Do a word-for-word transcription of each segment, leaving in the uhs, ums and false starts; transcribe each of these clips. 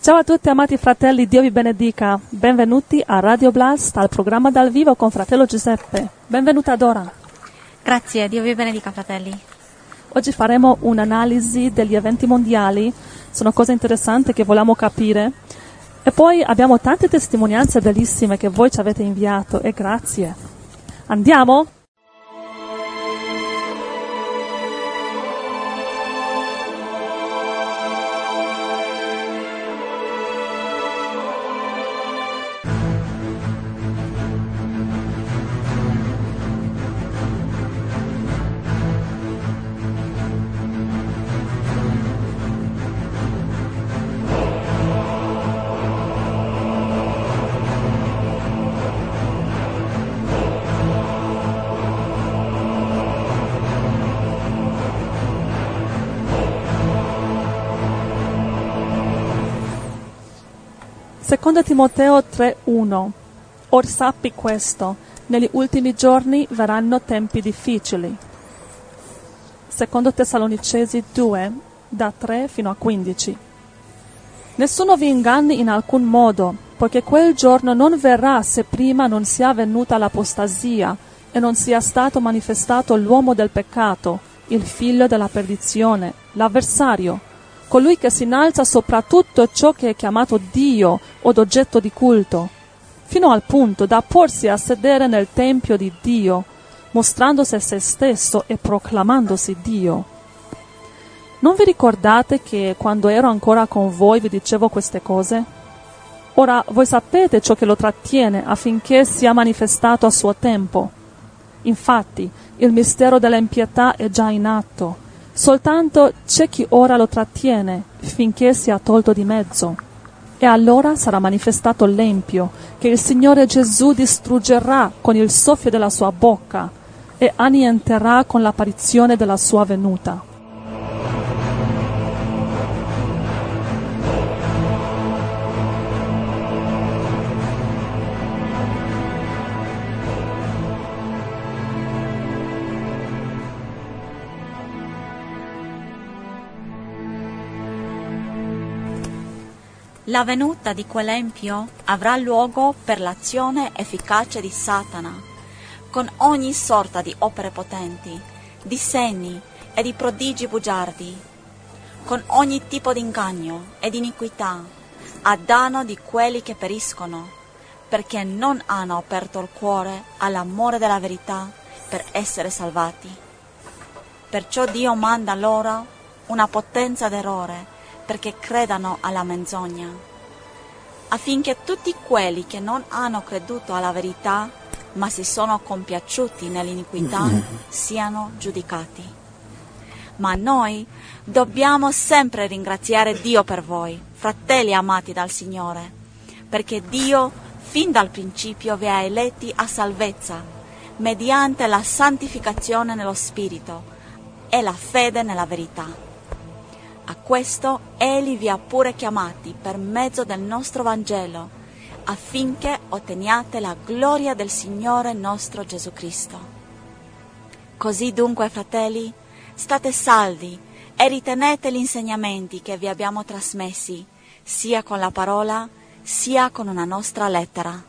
Ciao a tutti amati fratelli, Dio vi benedica. Benvenuti a Radio Blast, al programma dal vivo con fratello Giuseppe. Benvenuta Dora. Grazie, Dio vi benedica fratelli. Oggi faremo un'analisi degli eventi mondiali, sono cose interessanti che vogliamo capire. E poi abbiamo tante testimonianze bellissime che voi ci avete inviato e grazie. Andiamo? Secondo Timoteo tre uno. Or sappi questo, negli ultimi giorni verranno tempi difficili. Secondo Tessalonicesi due, da tre fino a quindici. Nessuno vi inganni in alcun modo, poiché quel giorno non verrà se prima non sia venuta l'apostasia e non sia stato manifestato l'uomo del peccato, il figlio della perdizione, l'avversario, colui che si innalza sopra tutto ciò che è chiamato Dio o oggetto di culto, fino al punto da porsi a sedere nel tempio di Dio, mostrandosi se stesso e proclamandosi Dio. Non vi ricordate che quando ero ancora con voi vi dicevo queste cose? Ora voi sapete ciò che lo trattiene affinché sia manifestato a suo tempo. Infatti, il mistero dell'impietà è già in atto. Soltanto c'è chi ora lo trattiene, finché sia tolto di mezzo. E allora sarà manifestato l'empio, che il Signore Gesù distruggerà con il soffio della sua bocca e annienterà con l'apparizione della sua venuta. La venuta di quell'empio avrà luogo per l'azione efficace di Satana, con ogni sorta di opere potenti, di segni e di prodigi bugiardi, con ogni tipo di inganno e di iniquità, a danno di quelli che periscono, perché non hanno aperto il cuore all'amore della verità per essere salvati. Perciò Dio manda loro una potenza d'errore, perché credano alla menzogna, affinché tutti quelli che non hanno creduto alla verità, ma si sono compiaciuti nell'iniquità, siano giudicati. Ma noi dobbiamo sempre ringraziare Dio per voi, fratelli amati dal Signore, perché Dio fin dal principio vi ha eletti a salvezza, mediante la santificazione nello Spirito e la fede nella verità. A questo Egli vi ha pure chiamati per mezzo del nostro Vangelo, affinché otteniate la gloria del Signore nostro Gesù Cristo. Così dunque, fratelli, state saldi e ritenete gli insegnamenti che vi abbiamo trasmessi, sia con la parola, sia con una nostra lettera.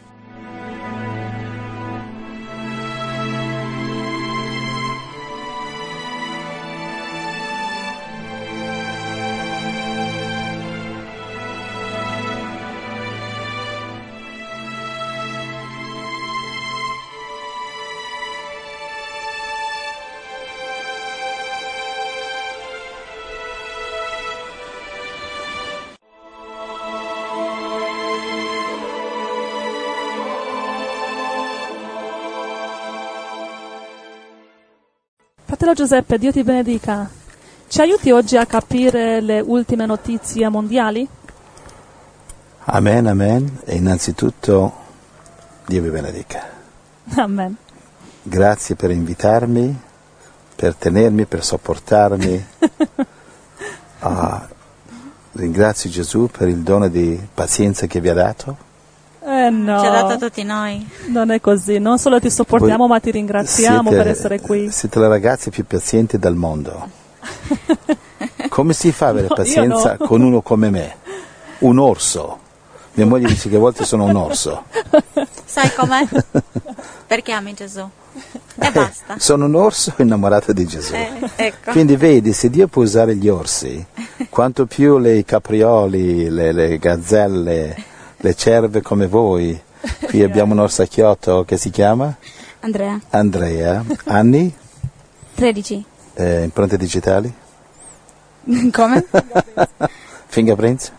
Fratello Giuseppe, Dio ti benedica. Ci aiuti oggi a capire le ultime notizie mondiali? Amen, amen. E innanzitutto Dio vi benedica. Amen. Grazie per invitarmi, per tenermi, per sopportarmi. ah, ringrazio Gesù per il dono di pazienza che vi ha dato. Eh no, ci ha dato a tutti noi. Non è così, non solo ti sopportiamo, Voi ma ti ringraziamo siete, per essere qui. Siete le ragazze più pazienti del mondo. Come si fa a avere No, pazienza no. con uno come me? un orso. Mia moglie dice che a volte sono un orso. Sai com'è? Perché ami Gesù. E basta. Eh, sono un orso innamorato di Gesù. Eh, ecco. Quindi vedi, se Dio può usare gli orsi, quanto più le caprioli, le, le gazzelle, le cerve come voi. Qui abbiamo un orsacchiotto che si chiama? Andrea. Andrea. Anni? tredici. Eh, impronte digitali? Come? Fingerprints?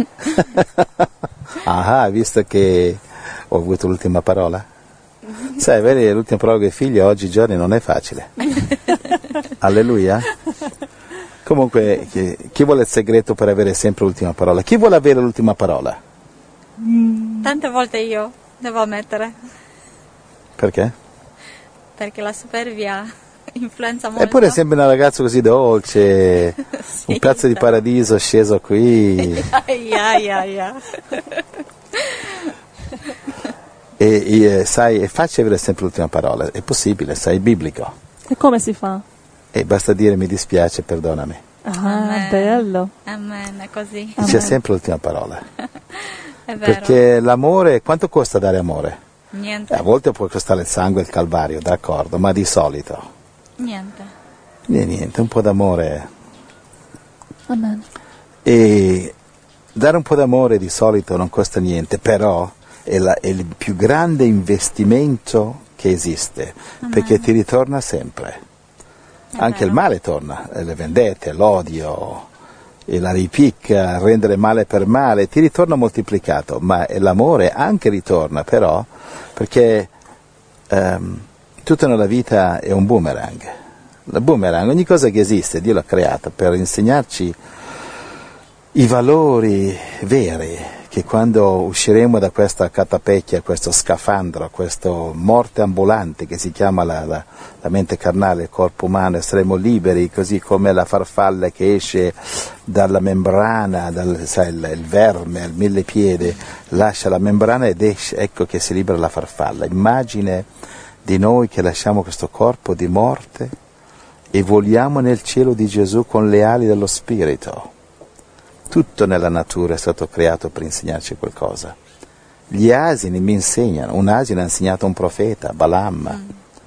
Ah, visto che ho avuto l'ultima parola? Sai, vedi, l'ultima parola con i figli oggigiorno non è facile. Alleluia. Comunque, chi, chi vuole il segreto per avere sempre l'ultima parola? Chi vuole avere l'ultima parola? Tante volte io devo ammettere, Perché? perché la superbia influenza molto. Eppure sembri una ragazza così dolce, Sì, un pezzo di dai. paradiso sceso qui. Ai, ai, ai, ai. E, e sai, è facile avere sempre l'ultima parola, è possibile, sai, è biblico. E come si fa? E basta dire mi dispiace, perdonami. Ah, Amen. bello. Amen, è così. C'è Amen. sempre l'ultima parola. È vero. Perché l'amore, quanto costa dare amore? Niente, A volte può costare il sangue e il calvario, d'accordo, ma di solito niente. niente, niente, un po' d'amore. Amen. E dare un po' d'amore di solito non costa niente, però è, la- è il più grande investimento che esiste, perché ti ritorna sempre. È Anche vero. il male torna, eh, le vendette, l'odio, e la ripicca, rendere male per male, ti ritorna moltiplicato, ma l'amore anche ritorna, però, perché ehm, tutta nella vita è un boomerang. Il boomerang, ogni cosa che esiste, Dio l'ha creata per insegnarci i valori veri, che quando usciremo da questa catapecchia, questo scafandro, questo morte ambulante che si chiama la, la, la mente carnale, il corpo umano, saremo liberi, così come la farfalla che esce dalla membrana, dal, sai, il, il verme, il millepiede, lascia la membrana ed esce, ecco che si libera la farfalla. Immagine di noi che lasciamo questo corpo di morte e voliamo nel cielo di Gesù con le ali dello Spirito. Tutto nella natura è stato creato per insegnarci qualcosa. Gli asini mi insegnano, un asino ha insegnato a un profeta, Balaam.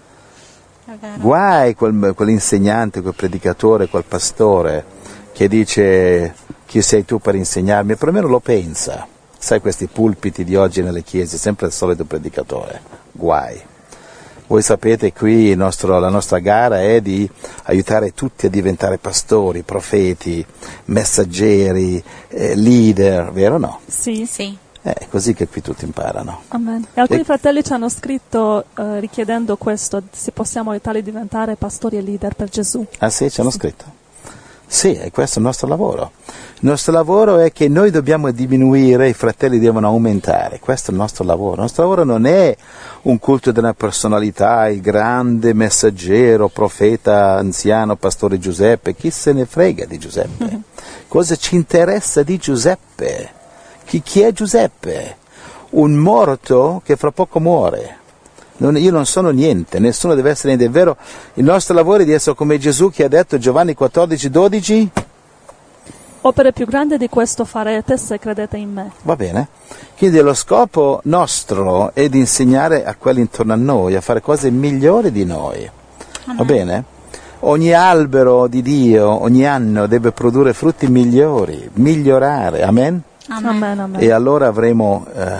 È vero. Guai quel, quell'insegnante, quel predicatore, quel pastore che dice chi sei tu per insegnarmi, perlomeno lo pensa. Sai questi pulpiti di oggi nelle chiese, sempre il solito predicatore. Guai. Voi sapete qui il nostro, la nostra gara è di aiutare tutti a diventare pastori, profeti, messaggeri, eh, leader, vero o no? Sì. Sì. Eh, È così che qui tutti imparano. Amen. E alcuni E- fratelli ci hanno scritto eh, richiedendo questo, se possiamo aiutarli a diventare pastori e leader per Gesù. Ah sì, ci hanno scritto? Sì, e questo è il nostro lavoro. Il nostro lavoro è che noi dobbiamo diminuire, i fratelli devono aumentare. Questo è il nostro lavoro. Il nostro lavoro non è un culto della personalità, il grande messaggero, profeta, anziano, pastore Giuseppe. Chi se ne frega di Giuseppe? Cosa ci interessa di Giuseppe? Chi, chi è Giuseppe? Un morto che fra poco muore. Non- io non sono niente, nessuno deve essere niente. È vero, il nostro lavoro è di essere come Gesù che ha detto Giovanni quattordici dodici. Opere più grandi di questo farete se credete in me. Va bene? Quindi lo scopo nostro è di insegnare a quelli intorno a noi a fare cose migliori di noi. Va bene? Ogni albero di Dio ogni anno deve produrre frutti migliori, migliorare. Amen? Amen. Amen, amen. E allora avremo eh,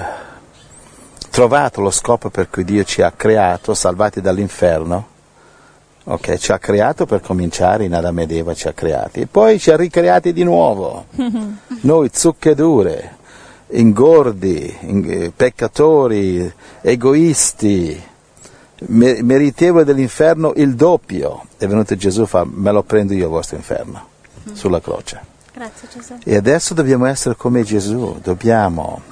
trovato lo scopo per cui Dio ci ha creato, salvati dall'inferno. Ok, ci ha creato per cominciare, in Adamo ed Eva ci ha creati, e poi ci ha ricreati di nuovo. Noi zucche dure, ingordi, ing- eh, peccatori, egoisti, me- meritevoli dell'inferno il doppio. È venuto Gesù, fa, me lo prendo io il vostro inferno, sulla croce. Grazie Gesù. E adesso dobbiamo essere come Gesù, dobbiamo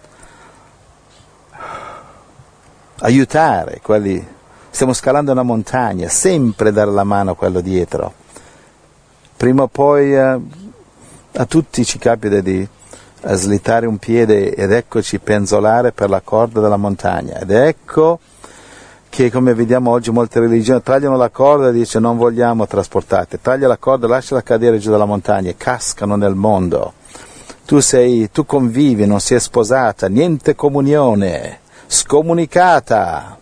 aiutare quelli, stiamo scalando una montagna, sempre dare la mano a quello dietro. Prima o poi eh, a tutti ci capita di eh, slittare un piede ed eccoci penzolare per la corda della montagna. Ed ecco che, come vediamo oggi molte religioni, tagliano la corda e dice non vogliamo trasportarti, taglia la corda, lasciala cadere giù dalla montagna e cascano nel mondo. tu sei, tu convivi, non sei sposata, niente comunione, scomunicata.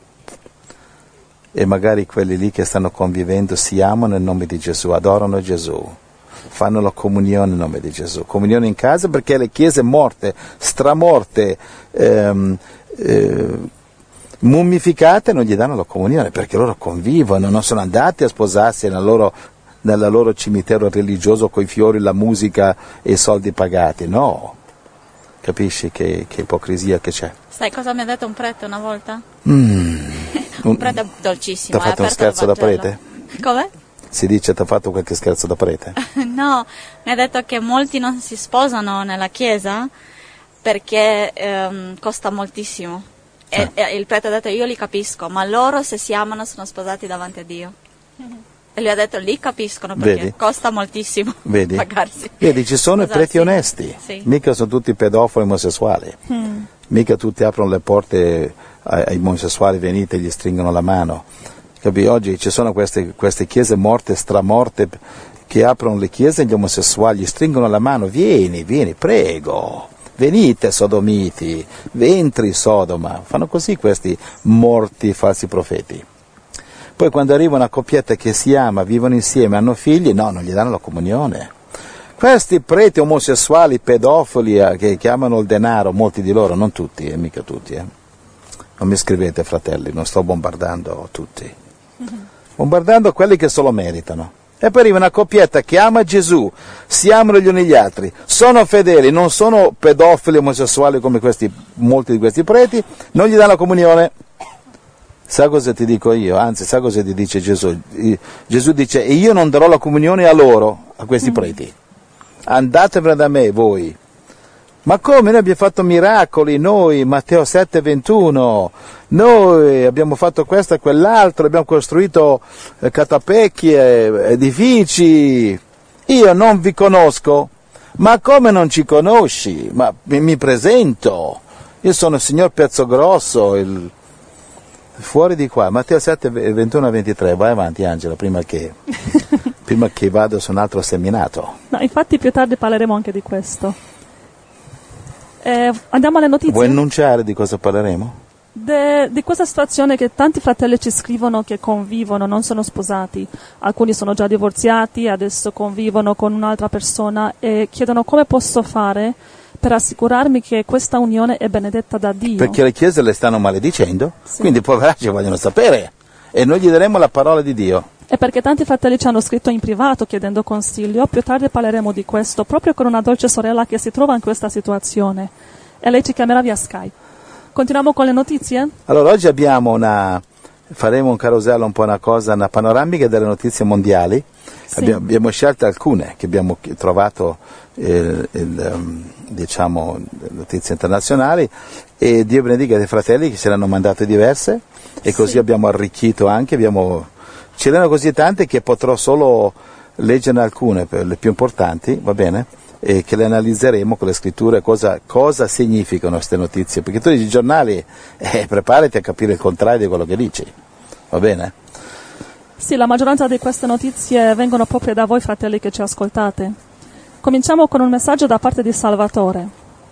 E magari quelli lì che stanno convivendo si amano nel nome di Gesù, adorano Gesù, fanno la comunione nel nome di Gesù. Comunione in casa perché le chiese morte, stramorte, ehm, eh, mummificate non gli danno la comunione perché loro convivono, non sono andati a sposarsi nella loro, nella loro cimitero religioso coi fiori, la musica e i soldi pagati, no. Capisci che, che ipocrisia che c'è? Sai cosa mi ha detto un prete una volta? Mm. Un prete dolcissimo. Ti ha fatto uno scherzo da prete? Come? Si dice ti ha fatto qualche scherzo da prete? No, mi ha detto che molti non si sposano nella chiesa perché ehm, costa moltissimo. E, Ah. e il prete ha detto io li capisco, ma loro se si amano sono sposati davanti a Dio. E lui ha detto li capiscono perché Vedi? costa moltissimo Vedi? pagarsi. Vedi, ci sono i Sposarsi. preti onesti, Sì. mica sono tutti pedofili omosessuali, mica tutti aprono le porte ai, ai omosessuali, venite e gli stringono la mano. Capi? Oggi ci sono queste, queste chiese morte, stramorte, che aprono le chiese agli omosessuali, gli stringono la mano, vieni, vieni, prego, venite sodomiti, ventri Sodoma, fanno così questi morti falsi profeti. Poi quando arriva una coppietta che si ama, vivono insieme, hanno figli, no, non gli danno la comunione. Questi preti omosessuali, pedofili eh, che chiamano il denaro, molti di loro, non tutti, eh, mica tutti. Eh. Non mi scrivete fratelli, non sto bombardando tutti. Mm-hmm. Bombardando quelli che se lo meritano. E poi arriva una coppietta che ama Gesù, si amano gli uni gli altri, sono fedeli, non sono pedofili omosessuali come questi, molti di questi preti, non gli danno la comunione. Sa cosa ti dico io? Anzi, sa cosa ti dice Gesù? Gesù dice, e io non darò la comunione a loro, a questi preti. Andatevene da me, voi. Ma come? Noi abbiamo fatto miracoli, noi, Matteo sette ventuno, noi abbiamo fatto questo e quell'altro, abbiamo costruito eh, catapecchie, edifici. Io non vi conosco. Ma come non ci conosci? Ma mi, mi presento. Io sono il signor Pezzogrosso, il... Fuori di qua, Matteo sette, ventuno a ventitré, vai avanti Angela, prima che, prima che vado su un altro seminato. No, infatti più tardi parleremo anche di questo. Eh, andiamo alle notizie? Vuoi annunciare di cosa parleremo? De, di questa situazione che tanti fratelli ci scrivono che convivono, non sono sposati. Alcuni sono già divorziati, adesso convivono con un'altra persona e chiedono come posso fare per assicurarmi che questa unione è benedetta da Dio. Perché le chiese le stanno maledicendo, Sì. quindi i poveracci vogliono sapere e noi gli daremo la parola di Dio. E perché tanti fratelli ci hanno scritto in privato chiedendo consiglio, più tardi parleremo di questo, proprio con una dolce sorella che si trova in questa situazione. E lei ci chiamerà via Skype. Continuiamo con le notizie? Allora, oggi abbiamo una, faremo un carosello, un po' una cosa, una panoramica delle notizie mondiali. Sì. Abbiamo, abbiamo scelto alcune che abbiamo trovato, eh, il, um, diciamo, notizie internazionali, e Dio benedica dei fratelli che ce ne hanno mandate diverse, e così Sì. abbiamo arricchito anche, abbiamo, ce ne erano così tante che potrò solo leggerne alcune, per le più importanti, va bene? E che le analizzeremo con le scritture, cosa, cosa significano queste notizie, perché tu dici i giornali, eh, preparati a capire il contrario di quello che dici, va bene? Sì, la maggioranza di queste notizie vengono proprio da voi fratelli che ci ascoltate. Cominciamo con un messaggio da parte di Salvatore.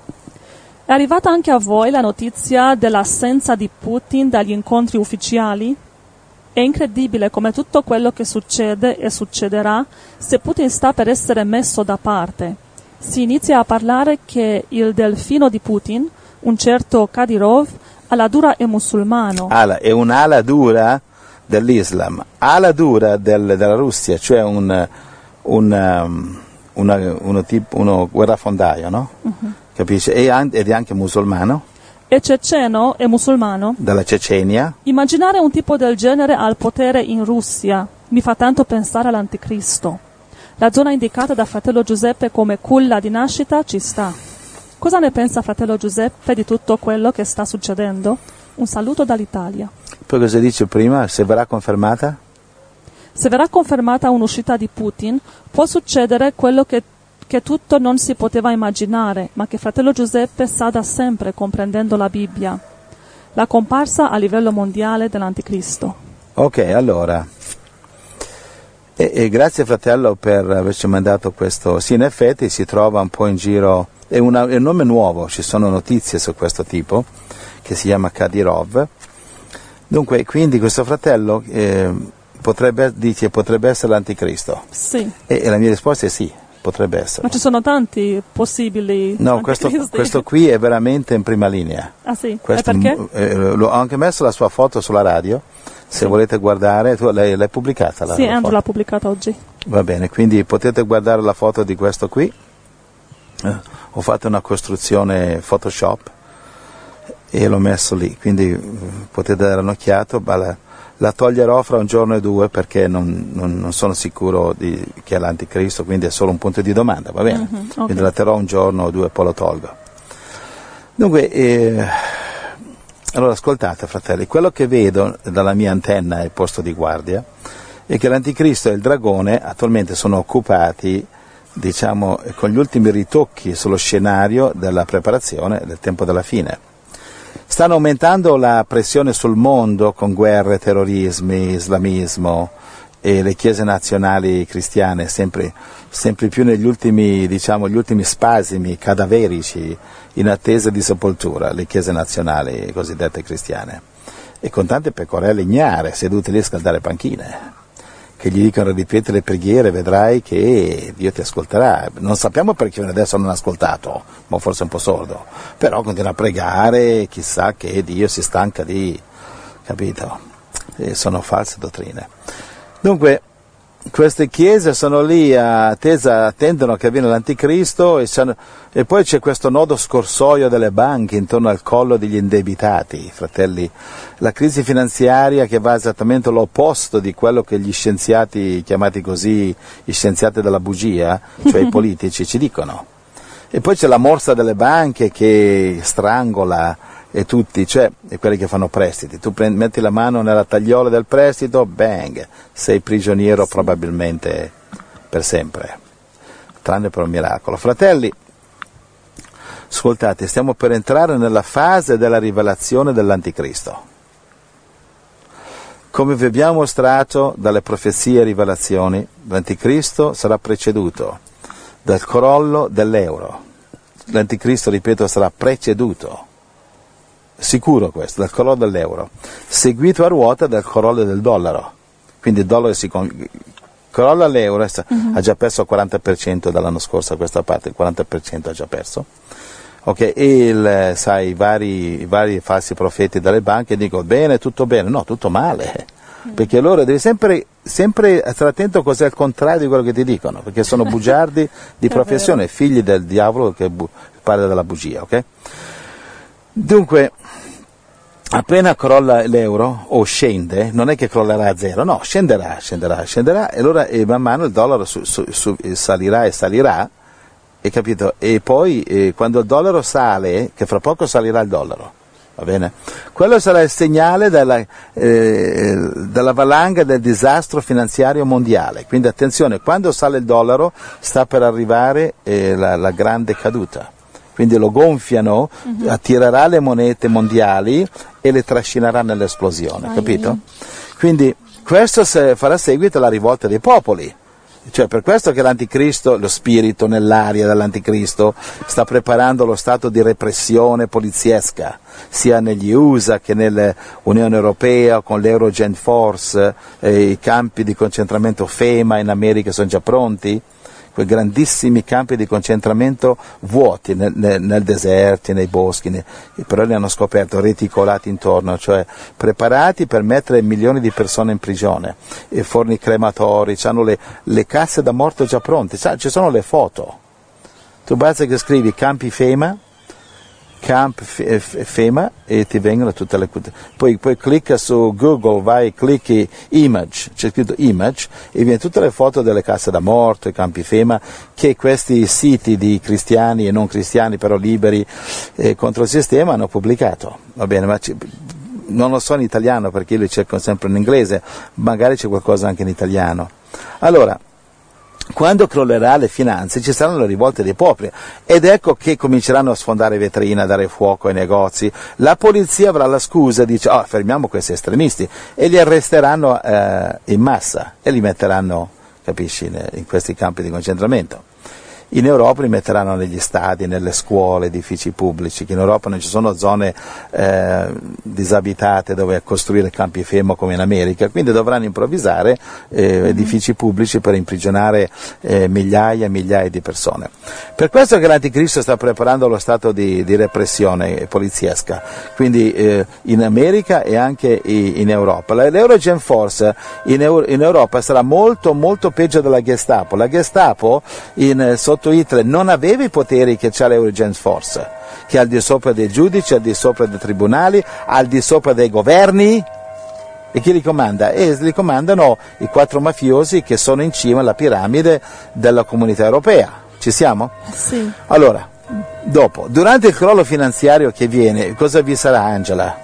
È arrivata anche a voi la notizia dell'assenza di Putin dagli incontri ufficiali? È incredibile come tutto quello che succede e succederà se Putin sta per essere messo da parte. Si inizia a parlare che il delfino di Putin, un certo Kadyrov, ala dura è musulmano. Ala, è un'ala dura dell'Islam, ala dura del, della Russia, cioè un, un, um, una, uno, tipo, uno guerrafondaio, no? Uh-huh. Capisci? E, ed è anche musulmano. E ceceno è musulmano. Dalla Cecenia. Immaginare un tipo del genere al potere in Russia mi fa tanto pensare all'anticristo. La zona indicata da fratello Giuseppe come culla di nascita ci sta. Cosa ne pensa fratello Giuseppe di tutto quello che sta succedendo? Un saluto dall'Italia. Poi cosa dice prima? Se verrà confermata? Se verrà confermata un'uscita di Putin, può succedere quello che, che tutto non si poteva immaginare, ma che fratello Giuseppe sa da sempre comprendendo la Bibbia. La comparsa a livello mondiale dell'anticristo. Ok, allora... E, e grazie fratello per averci mandato questo. Sì, in effetti si trova un po' in giro è, una, è un nome nuovo, ci sono notizie su questo tipo, che si chiama Kadyrov. Dunque, quindi questo fratello eh, potrebbe, dice, potrebbe essere l'anticristo. Sì. E, e la mia risposta è sì, potrebbe essere. Ma ci sono tanti possibili No, questo, questo qui è veramente in prima linea. Ah sì? Questo, e perché? Eh, l'ho anche messo la sua foto sulla radio, se sì. volete guardare. Tu l'hai, l'hai pubblicata? La, sì, la Andrew l'ha pubblicata oggi. Va bene, quindi potete guardare la foto di questo qui. Eh, ho fatto una costruzione Photoshop e l'ho messo lì, quindi eh, potete dare un'occhiata. La, la toglierò fra un giorno e due perché non, non, non sono sicuro di, che è l'anticristo, quindi è solo un punto di domanda, va bene? Mm-hmm, okay. Quindi la terrò un giorno o due e poi lo tolgo. Dunque, eh, allora ascoltate fratelli, quello che vedo dalla mia antenna e posto di guardia è che l'anticristo e il dragone attualmente sono occupati, diciamo, con gli ultimi ritocchi sullo scenario della preparazione del tempo della fine. Stanno aumentando la pressione sul mondo con guerre, terrorismi, islamismo e le chiese nazionali cristiane sempre, sempre più negli ultimi, diciamo, gli ultimi spasimi cadaverici in attesa di sepoltura, le chiese nazionali cosiddette cristiane, e con tante pecorelle ignare sedute lì a scaldare panchine, che gli dicono ripeti le preghiere, vedrai che Dio ti ascolterà. Non sappiamo perché adesso non ha ascoltato, ma forse è un po' sordo, però continua a pregare, chissà che Dio si stanca di, capito? E sono false dottrine. Dunque, queste chiese sono lì attese, attendono che viene l'anticristo e, e poi c'è questo nodo scorsoio delle banche intorno al collo degli indebitati, fratelli. La crisi finanziaria che va esattamente all'opposto di quello che gli scienziati, chiamati così, gli scienziati della bugia, cioè i politici, ci dicono. E poi c'è la morsa delle banche che strangola e tutti, cioè e quelli che fanno prestiti. Tu prendi, metti la mano nella tagliola del prestito, bang, sei prigioniero sì. probabilmente per sempre, tranne per un miracolo. Fratelli, ascoltate, stiamo per entrare nella fase della rivelazione dell'anticristo. Come vi abbiamo mostrato dalle profezie e rivelazioni, l'anticristo sarà preceduto dal crollo dell'euro. L'anticristo, ripeto, sarà preceduto, sicuro questo, dal crollo dell'euro, seguito a ruota dal crollo del dollaro. Quindi il dollaro si con... crolla l'euro, uh-huh. ha già perso il quaranta per cento dall'anno scorso a questa parte, il quaranta per cento ha già perso. Okay, e il, sai, i vari, i vari falsi profeti dalle banche dicono bene, tutto bene, no, tutto male, mm. perché loro devi sempre, sempre stare attento a cos'è il contrario di quello che ti dicono, perché sono bugiardi di professione, figli del diavolo che bu- parla della bugia, ok? Dunque, appena crolla l'euro o scende, non è che crollerà a zero, no, scenderà, scenderà, scenderà, e allora e man mano il dollaro su, su, su, salirà e salirà. Hai capito? E poi eh, quando il dollaro sale, che fra poco salirà il dollaro, va bene? Quello sarà il segnale della, eh, della valanga del disastro finanziario mondiale. Quindi attenzione, quando sale il dollaro sta per arrivare eh, la, la grande caduta. Quindi lo gonfiano, uh-huh. attirerà le monete mondiali e le trascinerà nell'esplosione, capito? Quindi questo farà seguito alla rivolta dei popoli. Cioè per questo che l'anticristo, lo spirito nell'aria dell'anticristo sta preparando lo stato di repressione poliziesca, sia negli U S A che nell'Unione Europea, con l'Eurogent Force, eh, i campi di concentramento FEMA in America sono già pronti, quei grandissimi campi di concentramento vuoti nel, nel, nel deserti, nei boschi, nei, però li hanno scoperto reticolati intorno, cioè preparati per mettere milioni di persone in prigione, e forni crematori, hanno le, le casse da morto già pronte, ci sono le foto. Tu basta che scrivi campi FEMA, Camp FEMA e ti vengono tutte le... Poi, poi clicca su Google, vai, clicchi image, c'è scritto image, e viene tutte le foto delle casse da morto, i campi FEMA, che questi siti di cristiani e non cristiani, però liberi eh, contro il sistema, hanno pubblicato. Va bene, ma ci, non lo so in italiano perché io li cerco sempre in inglese, magari c'è qualcosa anche in italiano. Allora, quando crollerà le finanze ci saranno le rivolte dei popoli, ed ecco che cominceranno a sfondare vetrine, a dare fuoco ai negozi. La polizia avrà la scusa, dice oh, fermiamo questi estremisti, e li arresteranno eh, in massa e li metteranno, capisci, in questi campi di concentramento. in Europa li metteranno negli stadi, nelle scuole, edifici pubblici, che in Europa non ci sono zone eh, disabitate dove costruire campi fermo come in America, quindi dovranno improvvisare eh, edifici pubblici per imprigionare eh, migliaia e migliaia di persone. Per questo che l'Anticristo sta preparando lo stato di, di repressione poliziesca, quindi eh, in America e anche in Europa. L'Eurogen Force in, Euro, in Europa sarà molto molto peggio della Gestapo. La Gestapo in, sotto Hitler non aveva i poteri che c'ha l'Eurogen Force, che è al di sopra dei giudici, al di sopra dei tribunali, al di sopra dei governi. E chi li comanda? E li comandano i quattro mafiosi che sono in cima alla piramide della comunità europea. Ci siamo? Sì. Allora, dopo, durante il crollo finanziario che viene, cosa vi sarà, Angela?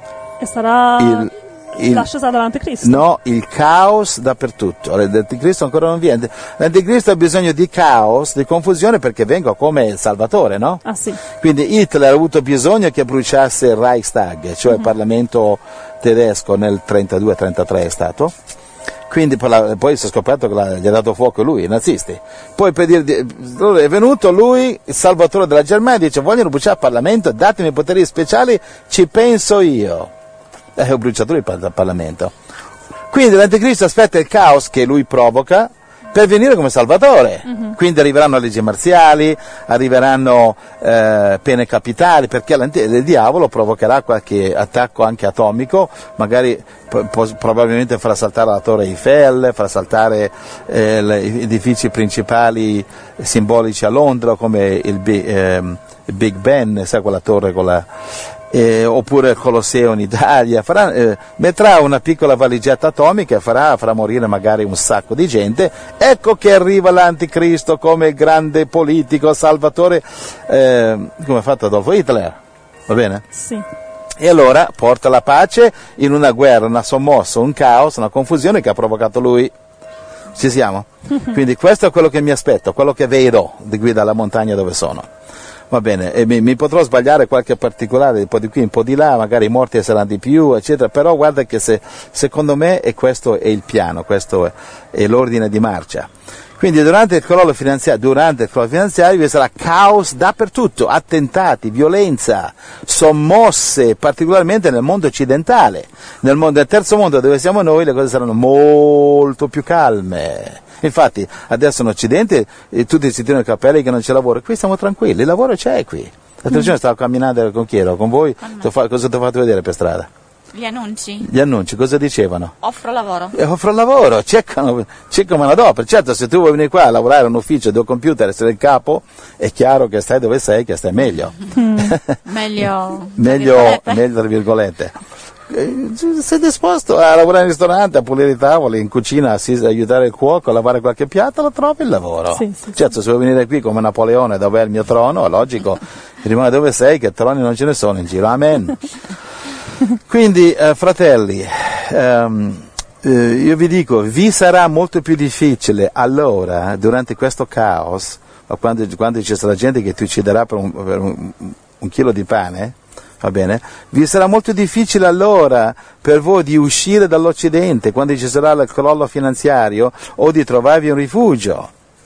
E sarà il, il, l'ascesa dell'Anticristo. No, il caos dappertutto. L'Anticristo ancora non viene. L'Anticristo ha bisogno di caos, di confusione, perché venga come il Salvatore, no? Ah, sì. Quindi Hitler ha avuto bisogno che bruciasse il Reichstag, cioè uh-huh. il Parlamento tedesco nel trentadue trentatré è stato. Quindi poi si è scoperto che la, gli ha dato fuoco lui, i nazisti. Poi per dire, è venuto lui, il salvatore della Germania, dice: vogliono bruciare il Parlamento, datemi poteri speciali, ci penso io. E ho bruciato lui il Parlamento. Quindi l'Anticristo aspetta il caos che lui provoca per venire come Salvatore. Uh-huh. Quindi arriveranno leggi marziali, arriveranno eh, pene capitali, perché il diavolo provocherà qualche attacco anche atomico, magari po- probabilmente farà saltare la Torre Eiffel, farà saltare eh, gli edifici principali simbolici a Londra, come il, B- eh, il Big Ben, sai, quella torre con la... Eh, oppure il Colosseo in Italia, farà, eh, metterà una piccola valigetta atomica e farà, farà morire magari un sacco di gente. Ecco che arriva l'Anticristo come grande politico, salvatore, eh, come ha fatto Adolfo Hitler, va bene? Sì. E allora porta la pace in una guerra, una sommossa, un caos, una confusione che ha provocato lui. Ci siamo? Quindi questo è quello che mi aspetto, quello che vedo di qui dalla montagna dove sono. Va bene, e mi, mi potrò sbagliare qualche particolare, un po' di qui, un po' di là, magari i morti saranno di più, eccetera, però guarda che se, secondo me e questo è il piano, questo è, è l'ordine di marcia. Quindi durante il crollo finanziario, durante il crollo finanziario vi sarà caos dappertutto, attentati, violenza, sommosse, particolarmente nel mondo occidentale. Nel, mondo, nel terzo mondo dove siamo noi le cose saranno molto più calme. Infatti adesso in Occidente eh, tutti si tirano i capelli che non c'è lavoro, qui siamo tranquilli, il lavoro c'è qui. L'altro giorno stavo camminando con chi ero? Con voi? Fa, cosa ti ho fatto vedere per strada? Gli annunci. Gli annunci, cosa dicevano? Offro lavoro. Eh, offro lavoro, cercano, cercano manodopera. Certo, se tu vuoi venire qua a lavorare in un ufficio, due computer, essere il capo, è chiaro che stai dove sei, che stai meglio. Mm. meglio, meglio, meglio, tra virgolette. Sei disposto a lavorare in ristorante, a pulire i tavoli, in cucina, a aiutare il cuoco, a lavare qualche piatto, lo trovi il lavoro. Sì, sì, certo, sì. Se vuoi venire qui come Napoleone, dove è il mio trono, è logico, rimane dove sei, che troni non ce ne sono in giro, amen. Quindi, eh, fratelli, ehm, eh, io vi dico, vi sarà molto più difficile allora, durante questo caos, quando, quando ci sarà gente che ti ucciderà per un, per un, un chilo di pane, va bene? Vi sarà molto difficile allora per voi di uscire dall'Occidente quando ci sarà il crollo finanziario o di trovarvi un rifugio.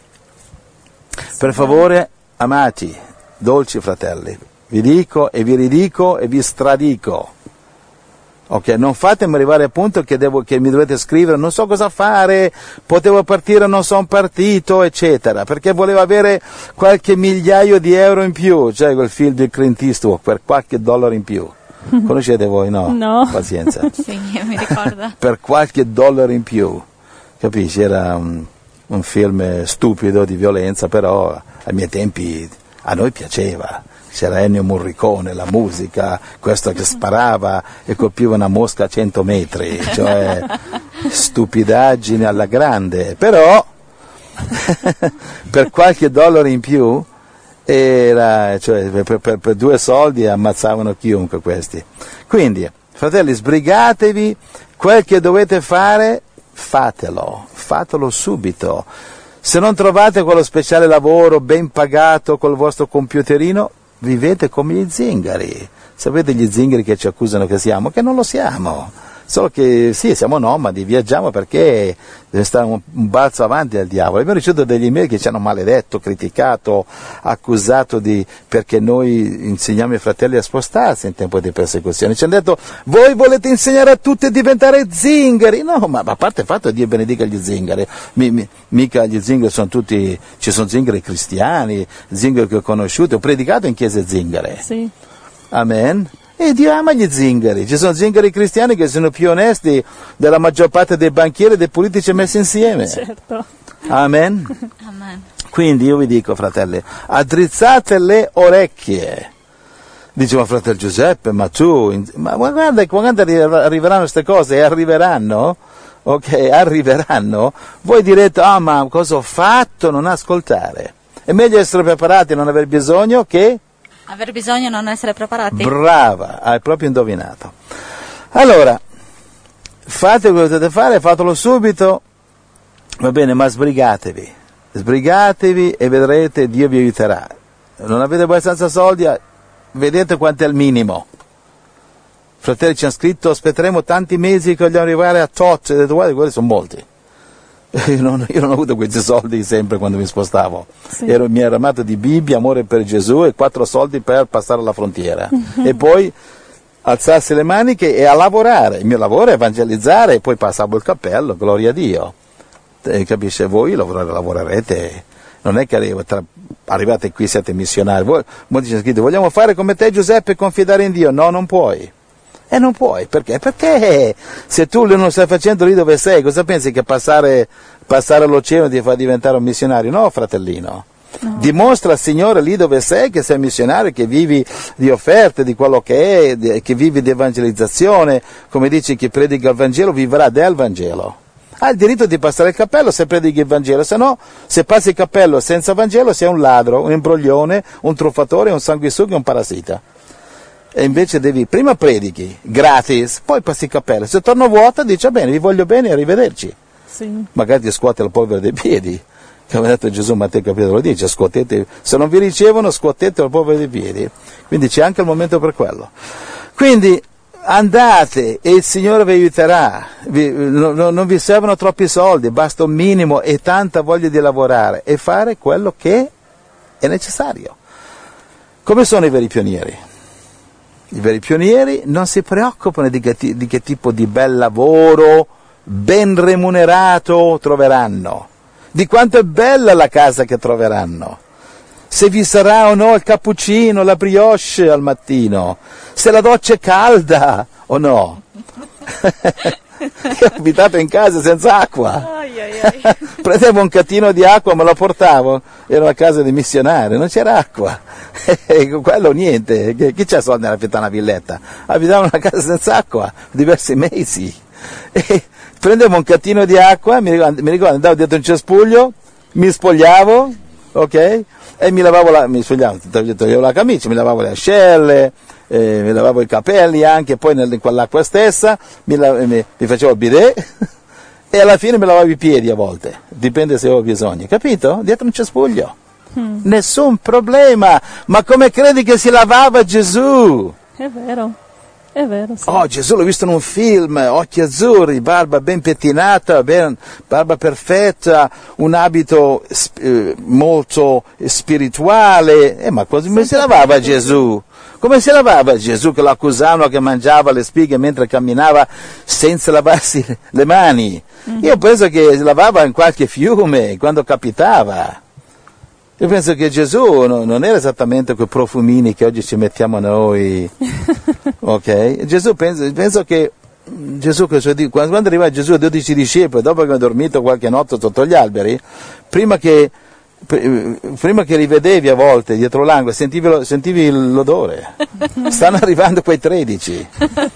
Per favore, amati, dolci fratelli, vi dico e vi ridico e vi stradico. Ok, non fatemi arrivare al punto che, devo, che mi dovete scrivere non so cosa fare, potevo partire, non sono partito, eccetera, perché volevo avere qualche migliaio di euro in più, cioè quel film di Clint Eastwood, per qualche dollaro in più. Conoscete voi? No? No. Pazienza. Sì, io mi ricordo. Per qualche dollaro in più, capisci? Era un, un film stupido di violenza, però ai miei tempi a noi piaceva. C'era Ennio Morricone, la musica, questo che sparava e colpiva una mosca a cento metri, cioè stupidaggine alla grande, però per qualche dollaro in più, era, cioè, per, per, per due soldi ammazzavano chiunque questi. Quindi, fratelli, sbrigatevi, quel che dovete fare, fatelo, fatelo subito. Se non trovate quello speciale lavoro ben pagato col vostro computerino, vivete come gli zingari. Sapete gli zingari che ci accusano che siamo? Che non lo siamo. Solo che sì, siamo nomadi, viaggiamo perché deve stare un, un balzo avanti al diavolo. Abbiamo ricevuto degli email che ci hanno maledetto, criticato, accusato di perché noi insegniamo ai fratelli a spostarsi in tempo di persecuzione. Ci hanno detto, voi volete insegnare a tutti a diventare zingari? No, ma a parte il fatto, Dio benedica gli zingari, mi, mi, mica gli zingari sono tutti, ci sono zingari cristiani, zingari che ho conosciuto, ho predicato in chiese zingare. Sì. Amen. E Dio ama gli zingari, ci sono zingari cristiani che sono più onesti della maggior parte dei banchieri e dei politici messi insieme. Certo. Amen. Amen. Quindi io vi dico, fratelli, addrizzate le orecchie. Dice, ma fratello Giuseppe, ma tu, ma guarda, quando arriveranno queste cose, e arriveranno, ok, arriveranno, voi direte, ah, ma cosa ho fatto? Non ascoltare. È meglio essere preparati e non aver bisogno che... Aver bisogno di non essere preparati? Brava, hai proprio indovinato. Allora, fate quello che dovete fare, fatelo subito, va bene, ma sbrigatevi, sbrigatevi e vedrete, Dio vi aiuterà. Non avete abbastanza soldi, vedete quanto è il minimo. Fratelli ci hanno scritto, aspetteremo tanti mesi che vogliamo arrivare a tot, e ho detto, guarda, quelli sono molti. Io non, io non ho avuto questi soldi sempre quando mi spostavo. Sì. Ero, mi ero armato di Bibbia, amore per Gesù e quattro soldi per passare la frontiera. E poi alzarsi le maniche e a lavorare. Il mio lavoro è evangelizzare e poi passavo il cappello, gloria a Dio. E capisce, voi lavorare, lavorerete. Non è che arrivo, tra, arrivate qui, siete missionari. Voi, molti ci hanno scritto, vogliamo fare come te Giuseppe e confidare in Dio. No, non puoi. E non puoi, perché? Perché se tu non stai facendo lì dove sei, cosa pensi che passare, passare l'oceano ti fa diventare un missionario? No, fratellino. No. Dimostra al Signore lì dove sei che sei missionario, che vivi di offerte, di quello che è, di, che vivi di evangelizzazione. Come dice, chi predica il Vangelo vivrà del Vangelo. Ha il diritto di passare il cappello se predichi il Vangelo, se no, se passi il cappello senza Vangelo sei un ladro, un imbroglione, un truffatore, un sanguisuga, un parassita. E invece devi, prima predichi, gratis, poi passi il cappello. Se torno vuota, dici, bene, vi voglio bene, arrivederci. Sì. Magari ti scuote la polvere dei piedi. Come ha detto Gesù, Matteo capitolo lo dice, scuotete, se non vi ricevono, scuotete la polvere dei piedi. Quindi c'è anche il momento per quello. Quindi andate e il Signore vi aiuterà. Vi, no, no, non vi servono troppi soldi, basta un minimo e tanta voglia di lavorare e fare quello che è necessario. Come sono i veri pionieri? I veri pionieri non si preoccupano di che, di che tipo di bel lavoro, ben remunerato troveranno, di quanto è bella la casa che troveranno, se vi sarà o no il cappuccino, la brioche al mattino, se la doccia è calda o no. Io ho abitato in casa senza acqua. Ai, ai, ai. Prendevo un catino di acqua, me lo portavo, era una casa di missionari, non c'era acqua. E quello niente, chi c'ha soldi nella affittare una villetta? Abitavo in una casa senza acqua, diversi mesi. E prendevo un catino di acqua, mi ricordo, mi ricordo andavo dietro un cespuglio, mi spogliavo, ok? E mi lavavo la, mi spogliavo, toglievo la camicia, mi lavavo le ascelle, eh, mi lavavo i capelli anche, poi nel, in quell'acqua stessa, mi, mi, mi facevo il bidet e alla fine mi lavavo i piedi a volte, dipende se avevo bisogno, capito? Dietro un cespuglio. Hmm. Nessun problema, ma come credi che si lavava Gesù? È vero, è vero. Sì. Oh, Gesù l'ho visto in un film, occhi azzurri, barba ben pettinata, ben, barba perfetta, un abito eh, molto spirituale. Eh, ma come si lavava Gesù? Come si lavava Gesù che lo accusavano che mangiava le spighe mentre camminava senza lavarsi le mani? Mm-hmm. Io penso che si lavava in qualche fiume quando capitava. Io penso che Gesù non era esattamente quei profumini che oggi ci mettiamo noi, ok? Gesù penso, penso che Gesù, quando arriva Gesù ai dodici discepoli, dopo che aveva dormito qualche notte sotto gli alberi, prima che, prima che li vedevi a volte dietro l'angolo, sentivi, sentivi l'odore. Stanno arrivando quei tredici.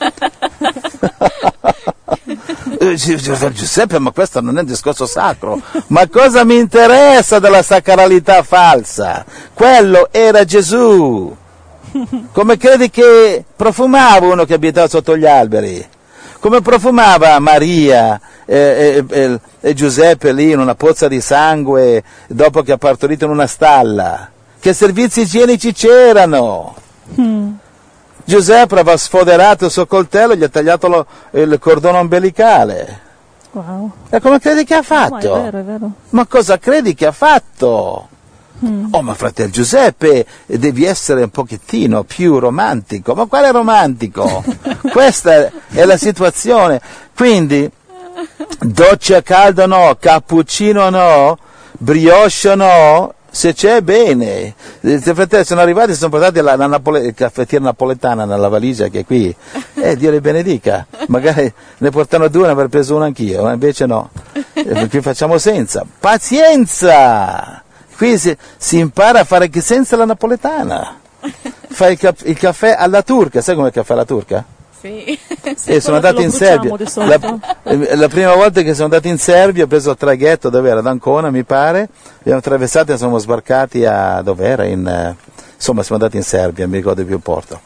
Giuseppe, ma questo non è un discorso sacro. Ma cosa mi interessa della sacralità falsa? Quello era Gesù. Come credi che profumava uno che abitava sotto gli alberi? Come profumava Maria e, e, e, e Giuseppe lì in una pozza di sangue dopo che ha partorito in una stalla? Che servizi igienici c'erano? Mm. Giuseppe aveva sfoderato il suo coltello e gli ha tagliato lo, il cordone ombelicale. Wow. E come credi che ha fatto? Ma è vero, è vero. Ma cosa credi che ha fatto? Mm. Oh, ma fratello Giuseppe, devi essere un pochettino più romantico. Ma quale romantico? Questa è la situazione. Quindi, doccia calda no, cappuccino no, brioche no, se c'è bene. I fratelli sono arrivati e sono portati la, la napole, caffettiera napoletana nella valigia che è qui. Eh, Dio le benedica. Magari ne portano due, ne avrei preso una anch'io, ma invece no. Eh, qui facciamo senza. Pazienza! Qui si, si impara a fare anche senza la napoletana. Fai il, il caffè alla turca, sai come il caffè alla turca? Sì. Sì, E sono andato in Serbia. La, la prima volta che sono andato in Serbia ho preso il traghetto, dove era? Ad Ancona mi pare, abbiamo attraversato e siamo sbarcati a dov'era? In, eh, insomma siamo andati in Serbia, non mi ricordo più il porto.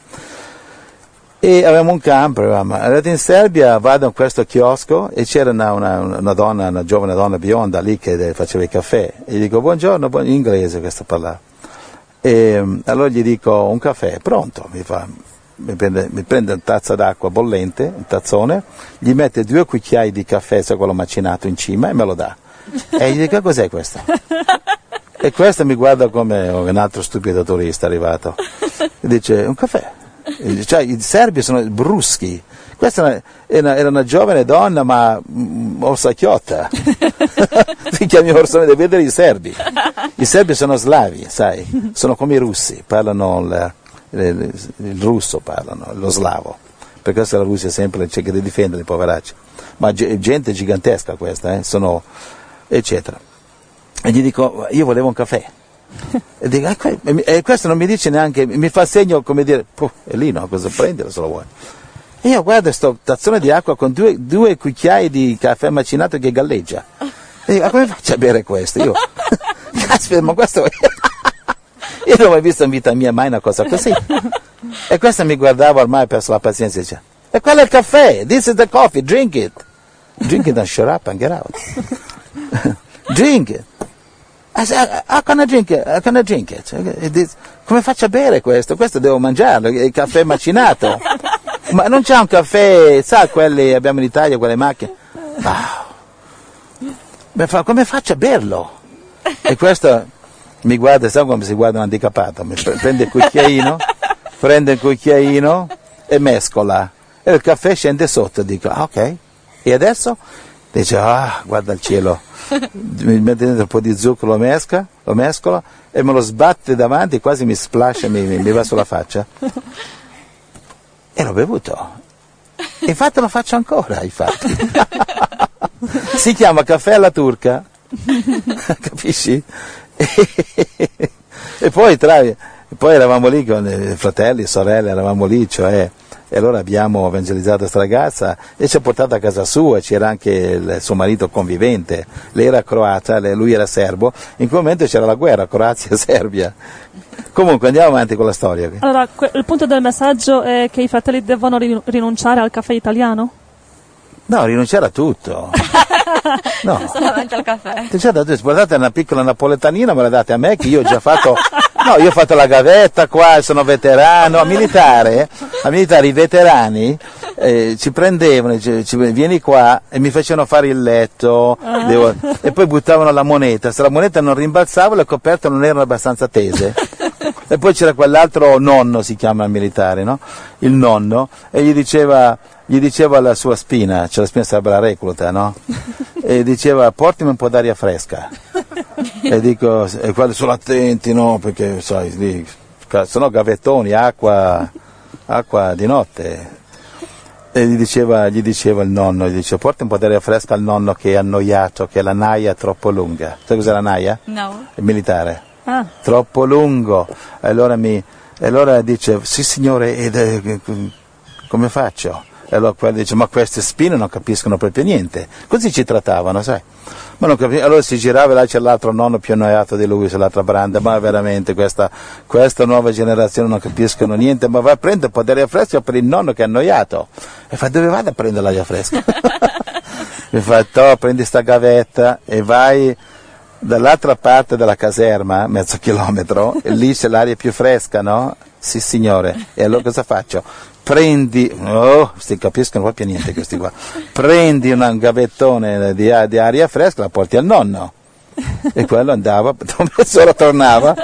E avevamo un camper, avevamo andato in Serbia, vado in questo chiosco e c'era una, una, una donna, una giovane donna bionda lì che faceva il caffè. E gli dico buongiorno, buon... in inglese questo parlava. E allora gli dico un caffè, pronto, mi fa... Mi prende, mi prende una tazza d'acqua bollente, un tazzone, gli mette due cucchiai di caffè, se quello macinato in cima, e me lo dà. E gli dico, cos'è questo? E questo mi guarda come un altro stupido turista arrivato. E dice, un caffè. E cioè, i serbi sono bruschi. Questa era una, era una giovane donna, ma mm, orsacchiotta. Si chiami orsone, devi vedere i serbi. I serbi sono slavi, sai, sono come i russi, parlano... il, il russo parlano, lo slavo, per questo la Russia sempre cerca di difendere i poveracci, ma gente gigantesca questa, eh, sono eccetera. E gli dico, io volevo un caffè, e, dico, e questo non mi dice neanche, mi fa segno come dire, è lì no, cosa prendere se lo vuoi. E io guardo sto tazzone di acqua con due, due cucchiai di caffè macinato che galleggia, e dico, come faccio a bere questo? Io, caspita, ma questo... Io non ho mai visto in vita mia mai una cosa così. E questa mi guardava, ormai ho perso la pazienza e diceva, e quello è il caffè, this is the coffee, drink it. Drink it and shut up and get out. Drink it. I said, how can I drink it? How can I drink it? Come faccio a bere questo? Questo devo mangiarlo, il caffè macinato. Ma non c'è un caffè, sa quelli abbiamo in Italia, quelle macchine? Wow. Come faccio a berlo? E questo... mi guarda, sa come si guarda un handicappato, mi prende il cucchiaino, prende il cucchiaino e mescola, e il caffè scende sotto, dico, ah ok, e adesso? Dice, ah, guarda il cielo, mi mette dentro un po' di zucchero, lo mesca, lo mescola, e me lo sbatte davanti, quasi mi splascia, mi, mi va sulla faccia, e l'ho bevuto, infatti lo faccio ancora, infatti, si chiama caffè alla turca, capisci? E poi, tra, poi eravamo lì con i fratelli e sorelle, eravamo lì, cioè, e allora abbiamo evangelizzato questa ragazza e ci ha portato a casa sua, c'era anche il suo marito convivente, lei era croata, lui era serbo, in quel momento c'era la guerra, Croazia-Serbia. Comunque andiamo avanti con la storia. Allora, que- il punto del messaggio è che i fratelli devono rin- rinunciare al caffè italiano? No, rinunciare a tutto. No. Solamente al caffè. Guardate, una piccola napoletanina me la date a me che io ho già fatto, no, io ho fatto la gavetta qua, sono veterano, a militare, a militare i veterani eh, ci prendevano, ci, ci, vieni qua e mi facevano fare il letto, uh-huh. devo, e poi buttavano la moneta, se la moneta non rimbalzava le coperte non erano abbastanza tese. E poi c'era quell'altro nonno, si chiama il militare, no? Il nonno, e gli diceva, gli diceva alla sua spina, cioè la spina sarebbe la recluta, no? E diceva, portami un po' d'aria fresca. E dico, e quelli sono attenti, no? Perché, sai, lì, sono gavettoni, acqua, acqua di notte. E gli diceva, gli diceva il nonno, gli diceva, porta un po' d'aria fresca al nonno che è annoiato, che la naia è troppo lunga. Sai cos'è la naia? No. Il militare. Ah. Troppo lungo. E allora, mi, e allora dice, sì signore, ed, eh, come faccio? E allora quello dice, ma queste spine non capiscono proprio niente. Così ci trattavano, sai. Ma non capi- allora si girava e là c'è l'altro nonno più annoiato di lui sull'altra branda, ma veramente questa, questa nuova generazione non capiscono niente, ma va a prendere un po' d'aria fresca per il nonno che è annoiato. E fa, dove vado a prendere l'aria fresca? Mi fa, to, prendi sta gavetta e vai dall'altra parte della caserma, mezzo chilometro, e lì c'è l'aria più fresca, no? Sì signore. E allora cosa faccio? Prendi, oh, si capiscono proprio niente questi qua, prendi un gavettone di, di aria fresca, la porti al nonno. E quello andava, mezz'ora tornava.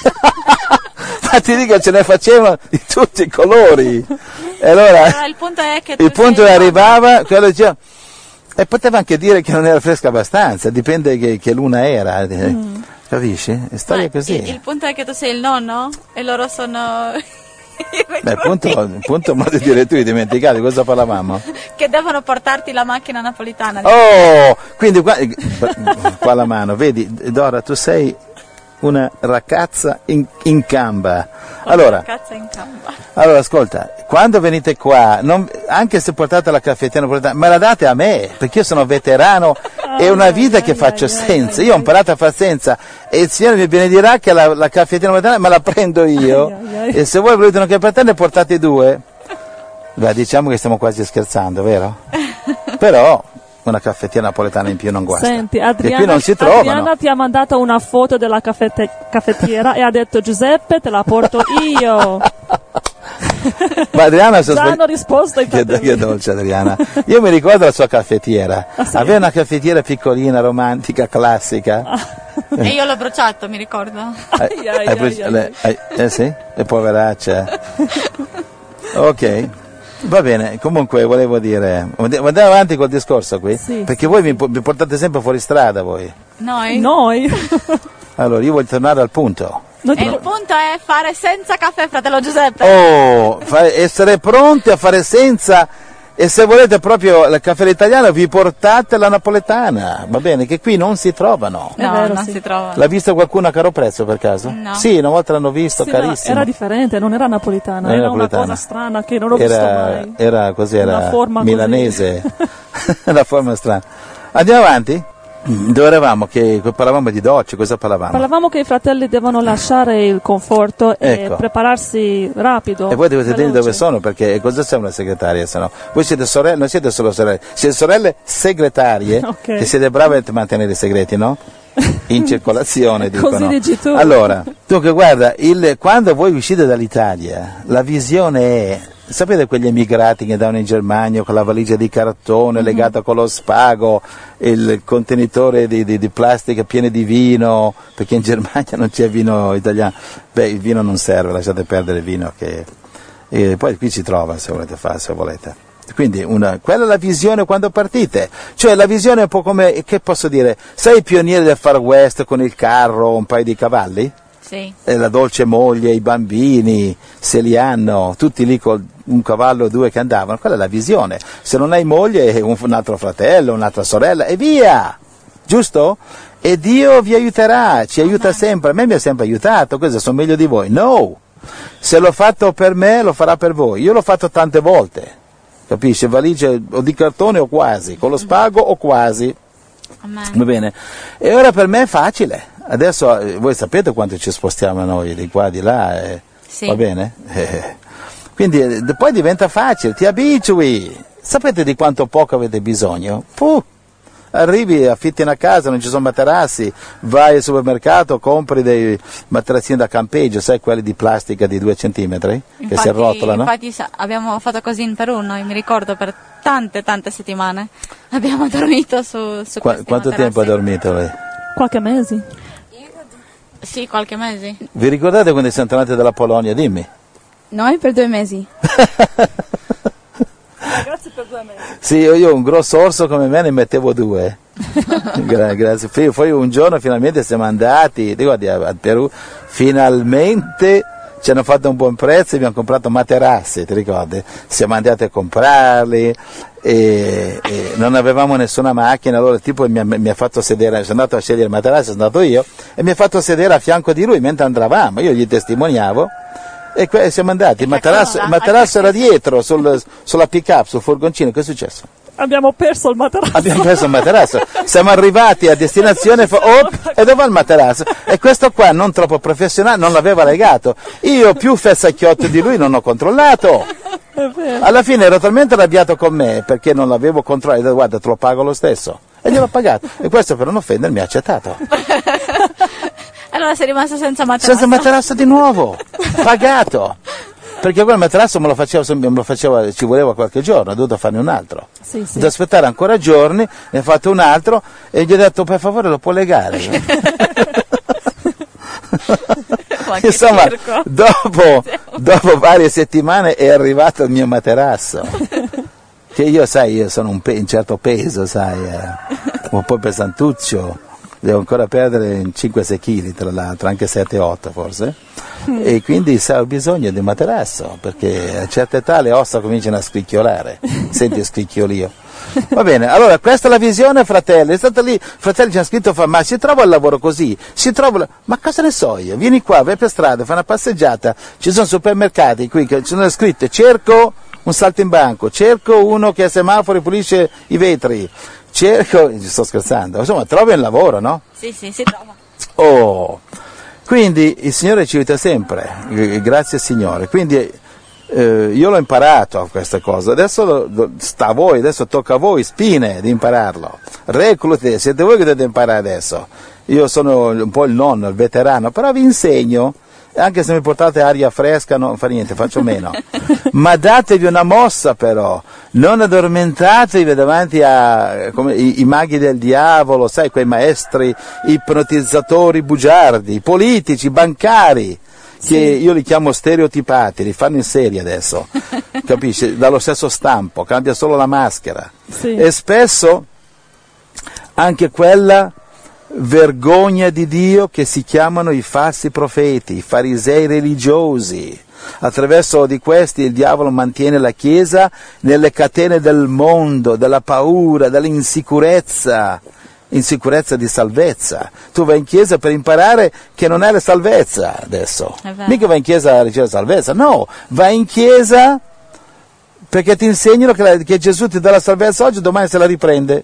Ma ti dico, ce ne facevano di tutti i colori. E allora, allora il punto è che tu il punto sei arrivava, quello diceva, e poteva anche dire che non era fresca abbastanza, dipende che, che luna era. Mm. Capisci? È storia Ma così. Il, il punto è che tu sei il nonno e loro sono Beh, punto, punto modo di dire, tu hai dimenticato cosa parlavamo? che devono portarti la macchina napolitana. Oh, quindi qua, qua la mano, vedi Dora, tu sei una ragazza in, in gamba. Allora, Ragazza in gamba. allora, ascolta, quando venite qua, non, anche se portate la caffettiera napoletana, me la date a me, perché io sono veterano, è una vita che faccio senza. Io ho imparato a fare senza e il Signore mi benedirà che la, la caffettiera napoletana me la prendo io. E se voi volete una caffettiera ne portate due. Beh, diciamo che stiamo quasi scherzando, vero? Però una caffettiera napoletana in più non guasta. Senti, e Adriana, qui non si trovano. Adriana ti ha mandato una foto della caffette- caffettiera e ha detto Giuseppe te la porto io. Ma Adriana Già hanno risposto i che, fratelli. che dolce Adriana. Io mi ricordo la sua caffettiera. Ah, sì? Aveva una caffettiera piccolina, romantica, classica. E io l'ho bruciato, mi ricordo. Hai- Ai, ai, hai preso- ai, ai. le- hai- eh sì? E poveraccia. Ok. Va bene, comunque volevo dire, andiamo avanti col discorso qui, Sì, perché voi mi, mi portate sempre fuori strada voi. Noi? Noi? Allora io voglio tornare al punto. Noi E ti- il punto è fare senza caffè, fratello Giuseppe. Oh, fa- essere pronti a fare senza, e se volete proprio il caffè italiano vi portate la napoletana, va bene, che qui non si trovano. No, È vero, non sì. si trova. L'ha vista qualcuno a caro prezzo per caso? No. Sì, una volta l'hanno visto, Sì, ma carissimo. era differente, non era napolitana, Non era era napoletana. una cosa strana che non ho visto era, mai. era cos'era? Una forma così. Milanese. Una forma strana. Andiamo avanti? Dove eravamo? Che parlavamo di docce, cosa parlavamo? Parlavamo che i fratelli devono lasciare il conforto e Ecco. prepararsi rapido. E voi dovete dire veloce. dove sono, perché cosa sei una segretaria se no? Voi siete sorelle, non siete solo sorelle, siete sorelle segretarie, Ok. che siete brave a mantenere i segreti, no? In circolazione, dicono. Così dici tu. Allora, dunque guarda, il, quando voi uscite dall'Italia, la visione è, sapete quegli emigrati che andavano in Germania con la valigia di cartone legata con lo spago, il contenitore di, di, di plastica pieno di vino, perché in Germania non c'è vino italiano. Beh, il vino non serve, lasciate perdere il vino, che e poi qui si trova se volete fare, se volete. Quindi una, quella è la visione quando partite, cioè la visione è un po' come, che posso dire, sai i pionieri del Far West con il carro, un paio di cavalli? Sì. E la dolce moglie, i bambini, se li hanno, tutti lì con un cavallo o due che andavano, quella è la visione. Se non hai moglie, un, un altro fratello, un'altra sorella e via, giusto? E Dio vi aiuterà, ci aiuta sempre, a me mi ha sempre aiutato, cosa sono meglio di voi? No! Se l'ho fatto per me, lo farà per voi, io l'ho fatto tante volte. Capisci? Valigie o di cartone o quasi, con lo spago o quasi. Amen. Va bene. E ora per me è facile. Adesso eh, voi sapete quanto ci spostiamo noi di qua di là. Eh. Sì. Va bene? Eh. Quindi eh, poi diventa facile, ti abitui. Sapete di quanto poco avete bisogno? Puh. Arrivi, affitti una casa, non ci sono materassi, vai al supermercato, compri dei materassini da campeggio, sai quelli di plastica di due centimetri che si arrotolano? Infatti sa- abbiamo fatto così in Perù, noi mi ricordo per tante tante settimane abbiamo dormito su, su Qua- questi quanto materassi. tempo ha dormito lei? Qualche mese. Sì, qualche mese. Vi ricordate quando siamo tornati dalla Polonia? Dimmi. Noi per due mesi. Grazie per due mesi. Sì, io, io un grosso orso come me ne mettevo due. Gra- grazie. Poi, poi un giorno finalmente siamo andati, ricordi, al Perù, finalmente ci hanno fatto un buon prezzo e abbiamo comprato materassi, ti ricordi? Siamo andati a comprarli e, e non avevamo nessuna macchina, allora il tipo mi ha, mi ha fatto sedere, sono andato a scegliere il materassi, sono andato io, e mi ha fatto sedere a fianco di lui mentre andavamo, io gli testimoniavo. E que- siamo andati, il materasso, il materasso era dietro, sul, sulla pick up, sul furgoncino, che è successo? Abbiamo perso il materasso. Abbiamo preso il materasso, siamo arrivati a destinazione, fa- oh, e dove va il materasso? E questo qua, non troppo professionale, non l'aveva legato. Io più fessacchiotto di lui non ho controllato. È vero. Alla fine ero talmente arrabbiato con me perché non l'avevo controllato, ho detto, guarda, te lo pago lo stesso. E gliel'ho pagato. E questo per non offendermi ha accettato. Allora sei rimasto senza materasso. Senza materasso di nuovo, pagato. perché quel materasso me lo faceva, me lo faceva, ci voleva qualche giorno, ho dovuto farne un altro. Sì, sì. Ho dovuto aspettare ancora giorni, ne ho fatto un altro e gli ho detto per favore lo può legare. Insomma, dopo, dopo varie settimane è arrivato il mio materasso. Che io, sai, io sono un, pe- un certo peso, sai, eh, un po' pesantuccio. Devo ancora perdere cinque sei chili tra l'altro, anche sette otto forse, mm. e quindi sai, ho bisogno di un materasso, perché a certa età le ossa cominciano a scricchiolare, senti il scricchiolio. Va bene, allora questa è la visione, fratelli, è stata lì, fratelli ci hanno scritto, fa, ma si trova il lavoro così, si trova, ma cosa ne so io, vieni qua, vai per strada, fai una passeggiata, ci sono supermercati qui che ci sono scritte, cerco un saltimbanco, cerco uno che a semafori pulisce i vetri, cerco, sto scherzando, insomma trovi un lavoro, no? Sì, sì, si trova. Oh, quindi il Signore ci aiuta sempre, grazie Signore, quindi eh, io l'ho imparato a questa cosa, adesso lo, lo, sta a voi, adesso tocca a voi, spine, di impararlo, reclute, siete voi che dovete imparare adesso, io sono un po' il nonno, il veterano, però vi insegno. Anche se mi portate aria fresca non fa niente, faccio meno, ma datevi una mossa però, non addormentatevi davanti a come, i, i maghi del diavolo, sai, quei maestri ipnotizzatori bugiardi, i politici, i bancari, che sì. Io li chiamo stereotipati, li fanno in serie adesso, capisci? Dallo stesso stampo, cambia solo la maschera, sì. E spesso anche quella vergogna di Dio che si chiamano i falsi profeti, i farisei religiosi. Attraverso di questi il diavolo mantiene la Chiesa nelle catene del mondo, della paura, dell'insicurezza, insicurezza di salvezza. Tu vai in chiesa per imparare che non è la salvezza adesso, mica vai in chiesa a ricevere salvezza, no, vai in chiesa perché ti insegnano che, la, che Gesù ti dà la salvezza oggi, domani se la riprende.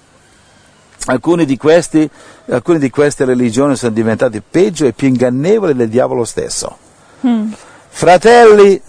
Alcuni di, questi, alcune di queste religioni sono diventate peggio e più ingannevoli del diavolo stesso. Mm. Fratelli,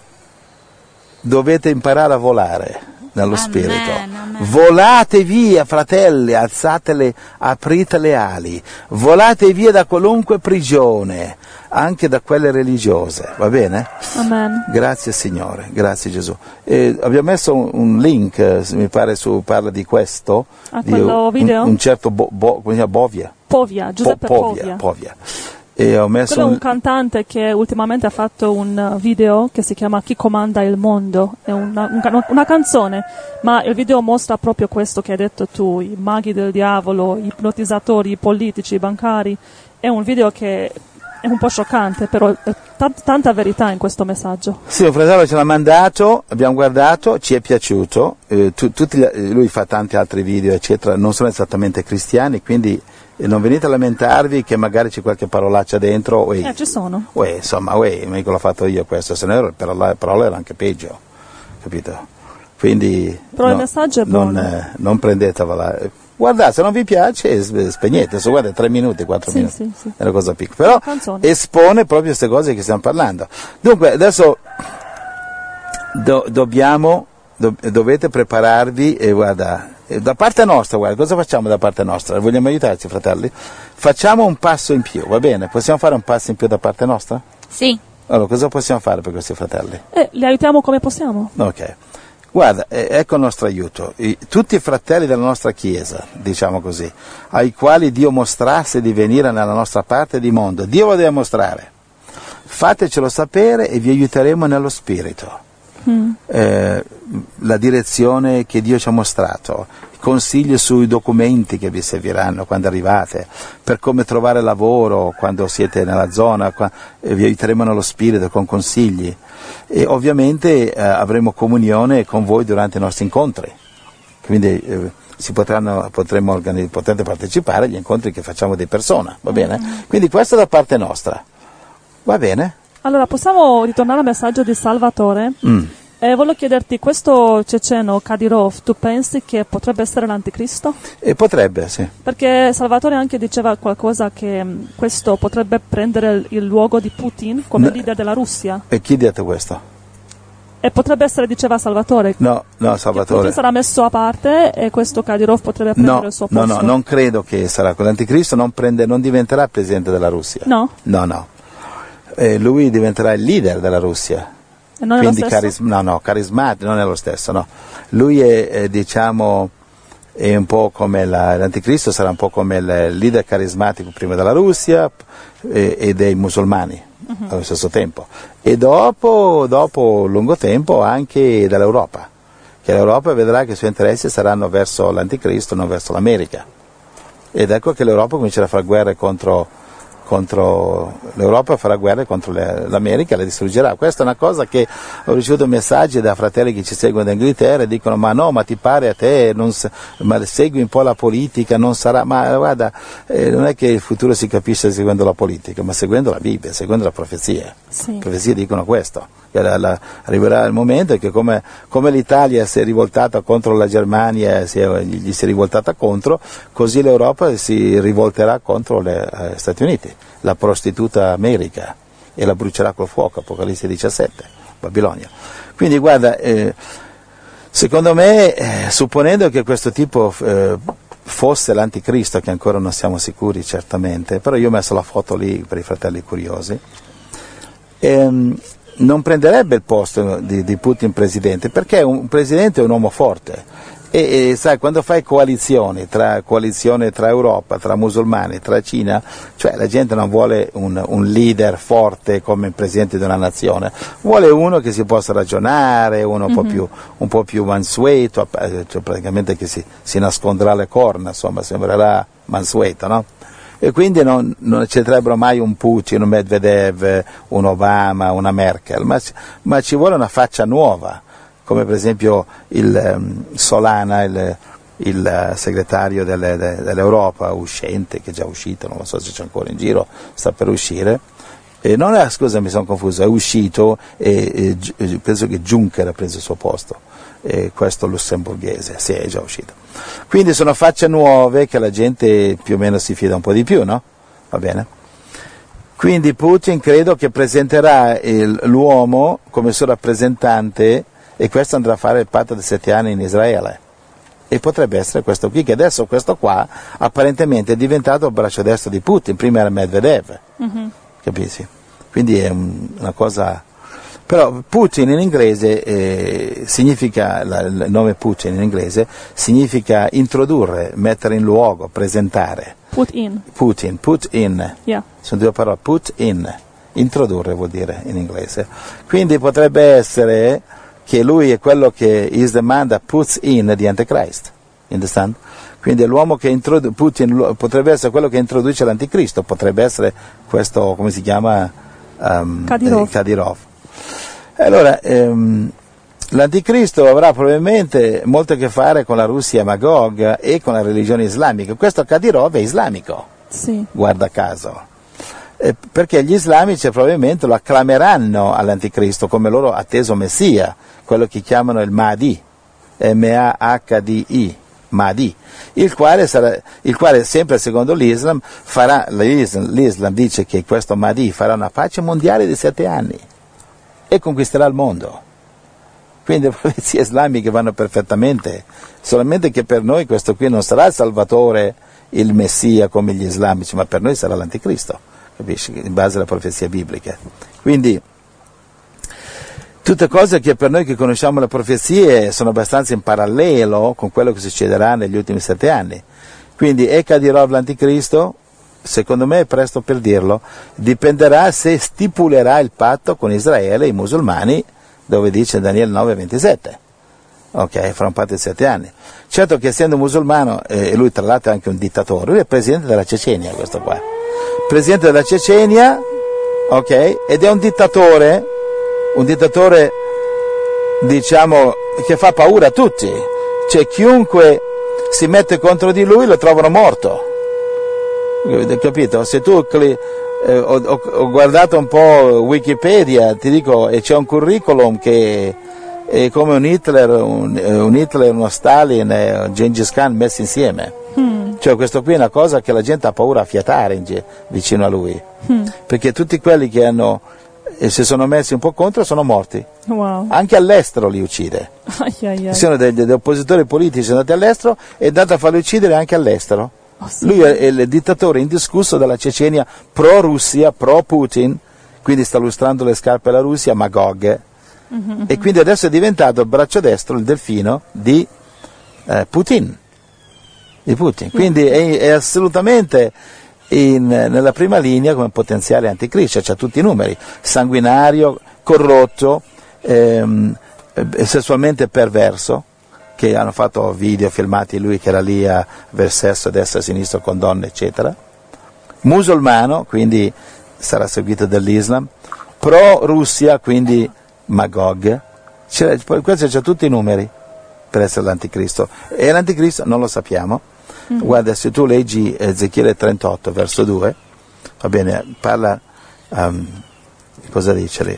dovete imparare a volare nello amen, spirito. Amen. Volate via, fratelli, alzatele, aprite le ali, volate via da qualunque prigione, anche da quelle religiose, va bene? Amen. Grazie Signore, grazie Gesù. E abbiamo messo un, un link, mi pare, su parla di questo, a quello di video? Un, un certo bo, bo, come si chiama? Bovia. Povia, Giuseppe po, Povia. Povia. Povia. E ho messo quello è un un cantante che ultimamente ha fatto un video che si chiama Chi comanda il mondo, è una, un, una canzone, ma il video mostra proprio questo che hai detto tu, i maghi del diavolo, i ipnotizzatori, i politici, i bancari. È un video che è un po' scioccante, però è t- tanta verità in questo messaggio. Sì, un fratello ce l'ha mandato, abbiamo guardato, ci è piaciuto, eh, tu, tutti, lui fa tanti altri video eccetera, non sono esattamente cristiani, quindi e non venite a lamentarvi che magari c'è qualche parolaccia dentro. Uè, eh, ci sono. Uè, insomma, uè, mica l'ho fatto io questo, se no ero, però la parola era anche peggio, capito? Quindi però no, il messaggio è buono. Non, eh, non prendetevela. Guardate, se non vi piace, spegnete, so, guarda, tre minuti, quattro sì, minuti, sì, sì. è una cosa piccola. Però espone proprio queste cose che stiamo parlando. Dunque, adesso do, dobbiamo, do, dovete prepararvi e guarda, da parte nostra, guarda, cosa facciamo da parte nostra? Vogliamo aiutarci, fratelli? Facciamo un passo in più, va bene? Possiamo fare un passo in più da parte nostra? Sì. Allora, cosa possiamo fare per questi fratelli? Eh, li aiutiamo come possiamo. Ok. Guarda, eh, ecco il nostro aiuto. I, tutti i fratelli della nostra Chiesa, diciamo così, ai quali Dio mostrasse di venire nella nostra parte di mondo, Dio lo deve mostrare. Fatecelo sapere e vi aiuteremo nello spirito. Mm. Eh, la direzione che Dio ci ha mostrato, consigli sui documenti che vi serviranno quando arrivate, per come trovare lavoro quando siete nella zona, qua, eh, vi aiuteremo nello spirito con consigli e ovviamente eh, avremo comunione con voi durante i nostri incontri, quindi eh, si potranno, potremo organi- potete partecipare agli incontri che facciamo di persona, va bene? Mm. Quindi questo da parte nostra, va bene? Allora, possiamo ritornare al messaggio di Salvatore? Mm. Eh, volevo chiederti, questo ceceno Kadyrov, tu pensi che potrebbe essere l'anticristo? E potrebbe, sì. Perché Salvatore anche diceva qualcosa che mh, questo potrebbe prendere il, il luogo di Putin come no. leader della Russia. E chi ha detto questo? E potrebbe essere, diceva Salvatore. No, no, Salvatore. Putin sarà messo a parte e questo Kadyrov potrebbe prendere no, il suo posto. No, no, non credo che sarà. L'anticristo non, prende, non diventerà presidente della Russia. No? No, no. Eh, lui diventerà il leader della Russia, E non Quindi è lo stesso? caris- no, no, carismatico non è lo stesso, no. Lui è, è diciamo, è un po' come la, l'anticristo sarà un po' come il leader carismatico prima della Russia e, e dei musulmani uh-huh. allo stesso tempo. E dopo, dopo lungo tempo anche dell'Europa, che l'Europa vedrà che i suoi interessi saranno verso l'anticristo, non verso l'America. Ed ecco che l'Europa comincerà a fare guerre contro contro l'Europa, farà guerre contro le, l'America, la distruggerà. Questa è una cosa che ho ricevuto messaggi da fratelli che ci seguono da Inghilterra e dicono ma no, ma ti pare a te, non, ma segui un po' la politica, non sarà, ma guarda, eh, non è che il futuro si capisce seguendo la politica, ma seguendo la Bibbia, seguendo la profezia. Sì. Le profezie dicono questo, che la, la, arriverà il momento che come, come l'Italia si è rivoltata contro la Germania, si è, gli si è rivoltata contro, così l'Europa si rivolterà contro gli eh, Stati Uniti, la prostituta America, e la brucerà col fuoco, Apocalisse diciassette, Babilonia. Quindi guarda, eh, secondo me, eh, supponendo che questo tipo eh, fosse l'anticristo, che ancora non siamo sicuri certamente, però io ho messo la foto lì per i fratelli curiosi, ehm, non prenderebbe il posto di, di Putin presidente, perché un presidente è un uomo forte. E, e sai, quando fai coalizioni, tra coalizione tra Europa, tra musulmani, tra Cina, cioè la gente non vuole un, un leader forte come il presidente di una nazione, vuole uno che si possa ragionare, uno mm-hmm. un po' più, un po' più mansueto, cioè praticamente che si, si nasconderà le corna, insomma, sembrerà mansueto, no? E quindi non, non accetterebbero mai un Putin, un Medvedev, un Obama, una Merkel, ma, ma ci vuole una faccia nuova, come per esempio il um, Solana, il, il uh, segretario delle, de, dell'Europa, uscente, che è già uscito, non lo so se c'è ancora in giro, sta per uscire. E non è, scusa, mi sono confuso, è uscito e, e penso che Juncker ha preso il suo posto, e questo lussemburghese, sì, è già uscito. Quindi sono facce nuove che la gente più o meno si fida un po' di più, no? Va bene? Quindi Putin credo che presenterà il, l'uomo come suo rappresentante, e questo andrà a fare il patto di sette anni in Israele. E potrebbe essere questo qui, che adesso questo qua apparentemente è diventato il braccio destro di Putin, prima era Medvedev, mm-hmm. capisci? Quindi è un, una cosa... Però Putin in inglese eh, significa, la, il nome Putin in inglese significa introdurre, mettere in luogo, presentare. Put in. Putin, put in. Yeah. Sono due parole, put in. Introdurre vuol dire in inglese. Quindi potrebbe essere che lui è quello che is the man that puts in the Antichrist. Understand? Quindi è l'uomo che introdu- Putin potrebbe essere quello che introduce l'anticristo, potrebbe essere questo, come si chiama? Um, Kadyrov. Eh, Kadyrov. Allora, ehm, l'anticristo avrà probabilmente molto a che fare con la Russia Magog e con la religione islamica. Questo Kadyrov è islamico, sì. Guarda caso. Eh, perché gli islamici probabilmente lo acclameranno all'anticristo come loro atteso messia, quello che chiamano il Mahdi, M A H D I, Mahdi, il quale, sarà, il quale sempre secondo l'Islam farà, l'Islam, l'Islam dice che questo Mahdi farà una pace mondiale di sette anni e conquisterà il mondo. Quindi le profezie islamiche vanno perfettamente, solamente che per noi questo qui non sarà il Salvatore, il Messia come gli islamici, ma per noi sarà l'anticristo, capisci? In base alle profezie bibliche. Quindi tutte cose che per noi che conosciamo le profezie sono abbastanza in parallelo con quello che succederà negli ultimi sette anni. Quindi è Kadyrov l'anticristo? Secondo me è presto per dirlo, dipenderà se stipulerà il patto con Israele e i musulmani, dove dice Daniele nove ventisette. Ok, fra un patto di sette anni. Certo che essendo musulmano, e eh, lui tra l'altro è anche un dittatore, lui è presidente della Cecenia, questo qua. Presidente della Cecenia, ok, ed è un dittatore, un dittatore, diciamo, che fa paura a tutti. Cioè chiunque si mette contro di lui lo trovano morto. Capito? Se tu eh, ho, ho guardato un po' Wikipedia, ti dico, e c'è un curriculum che è come un Hitler, un, un Hitler, uno Stalin e un Gengis Khan messi insieme. Mm. Cioè questo qui è una cosa che la gente ha paura a fiatare in, vicino a lui. Mm. Perché tutti quelli che hanno e si sono messi un po' contro sono morti. Wow. Anche all'estero li uccide. Ai ai ai. Ci sono degli, degli oppositori politici andati all'estero e è andato a farli uccidere anche all'estero. Oh, sì. Lui è il dittatore indiscusso della Cecenia pro-Russia, pro-Putin, quindi sta lustrando le scarpe alla Russia, Magog, Mm-hmm. E quindi adesso è diventato il braccio destro, il delfino di eh, Putin. Di Putin. Quindi è, è assolutamente in, nella prima linea come potenziale anticristo, c'ha tutti i numeri: sanguinario, corrotto, ehm, sessualmente perverso, che hanno fatto video filmati lui che era lì a aver sesso a destra e a sinistra con donne eccetera, musulmano, quindi sarà seguito dall'Islam, pro Russia, quindi Magog, c'è, questo c'ha tutti i numeri per essere l'anticristo. E l'anticristo non lo sappiamo. Mm-hmm. Guarda, se tu leggi Ezechiele trentotto verso due, va bene, parla, um, cosa dice lì?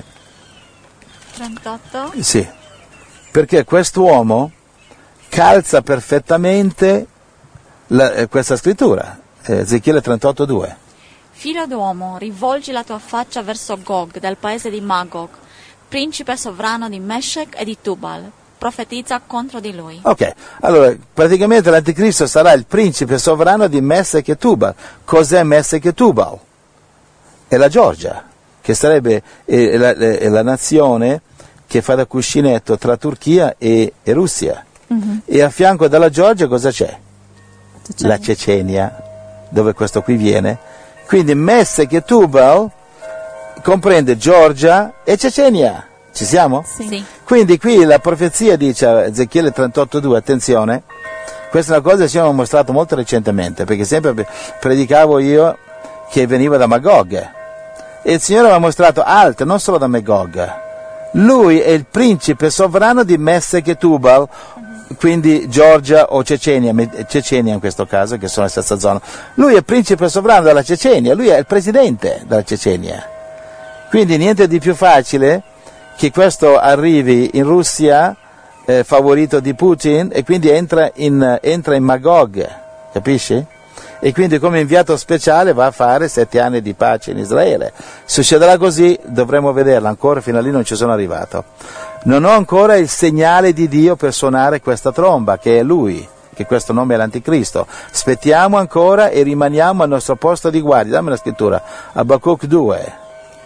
trentotto? Sì, perché quest'uomo calza perfettamente la, eh, questa scrittura, Ezechiele trentotto due. Figlio d'uomo, rivolgi la tua faccia verso Gog, del paese di Magog, principe sovrano di Meshech e di Tubal. Profetizza contro di lui. Ok, allora praticamente l'anticristo sarà il principe sovrano di Meshech e Tubal. Cos'è Meshech e Tubal? È la Georgia, che sarebbe è la, è la nazione che fa da cuscinetto tra Turchia e, e Russia. Mm-hmm. E a fianco della Georgia cosa c'è? Cecenia. La Cecenia, dove questo qui viene. Quindi Meshech e Tubal comprende Georgia e Cecenia. Ci siamo? Sì. Sì. Quindi qui la profezia dice a Ezechiele trentotto due, attenzione, questa è una cosa che ci hanno mostrato molto recentemente, perché sempre predicavo io che veniva da Magog, e il Signore mi ha mostrato altro, non solo da Magog. Lui è il principe sovrano di Meshech e Tubal, quindi Georgia o Cecenia, Cecenia in questo caso, che sono la stessa zona. Lui è il principe sovrano della Cecenia, lui è il presidente della Cecenia. Quindi niente di più facile che questo arrivi in Russia, eh, favorito di Putin, e quindi entra in, entra in Magog, capisci? E quindi come inviato speciale va a fare sette anni di pace in Israele. Succederà così, dovremo vederla, ancora fino a lì non ci sono arrivato. Non ho ancora il segnale di Dio per suonare questa tromba, che è Lui, che questo nome è l'Anticristo. Aspettiamo ancora e rimaniamo al nostro posto di guardia. Dammi la scrittura, Abacuc due.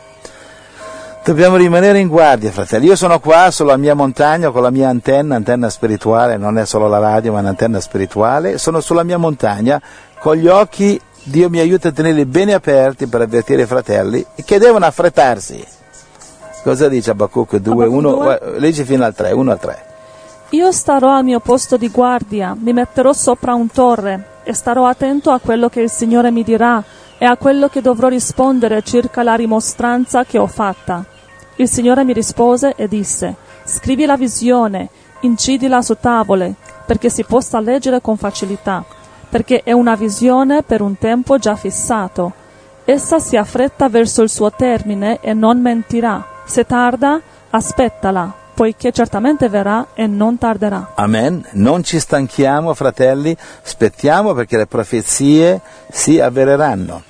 Dobbiamo rimanere in guardia, fratelli. Io sono qua sulla mia montagna con la mia antenna, antenna spirituale, non è solo la radio ma è un'antenna spirituale. Sono sulla mia montagna con gli occhi, Dio mi aiuta a tenerli bene aperti per avvertire i fratelli che devono affrettarsi. Cosa dice Abacuc due? uno, leggi fino al tre, uno al tre. Io starò al mio posto di guardia, mi metterò sopra un torre e starò attento a quello che il Signore mi dirà e a quello che dovrò rispondere circa la rimostranza che ho fatta. Il Signore mi rispose e disse: scrivi la visione, incidila su tavole, perché si possa leggere con facilità, perché è una visione per un tempo già fissato. Essa si affretta verso il suo termine e non mentirà. Se tarda, aspettala, poiché certamente verrà e non tarderà. Amen. Non ci stanchiamo, fratelli, aspettiamo perché le profezie si avvereranno.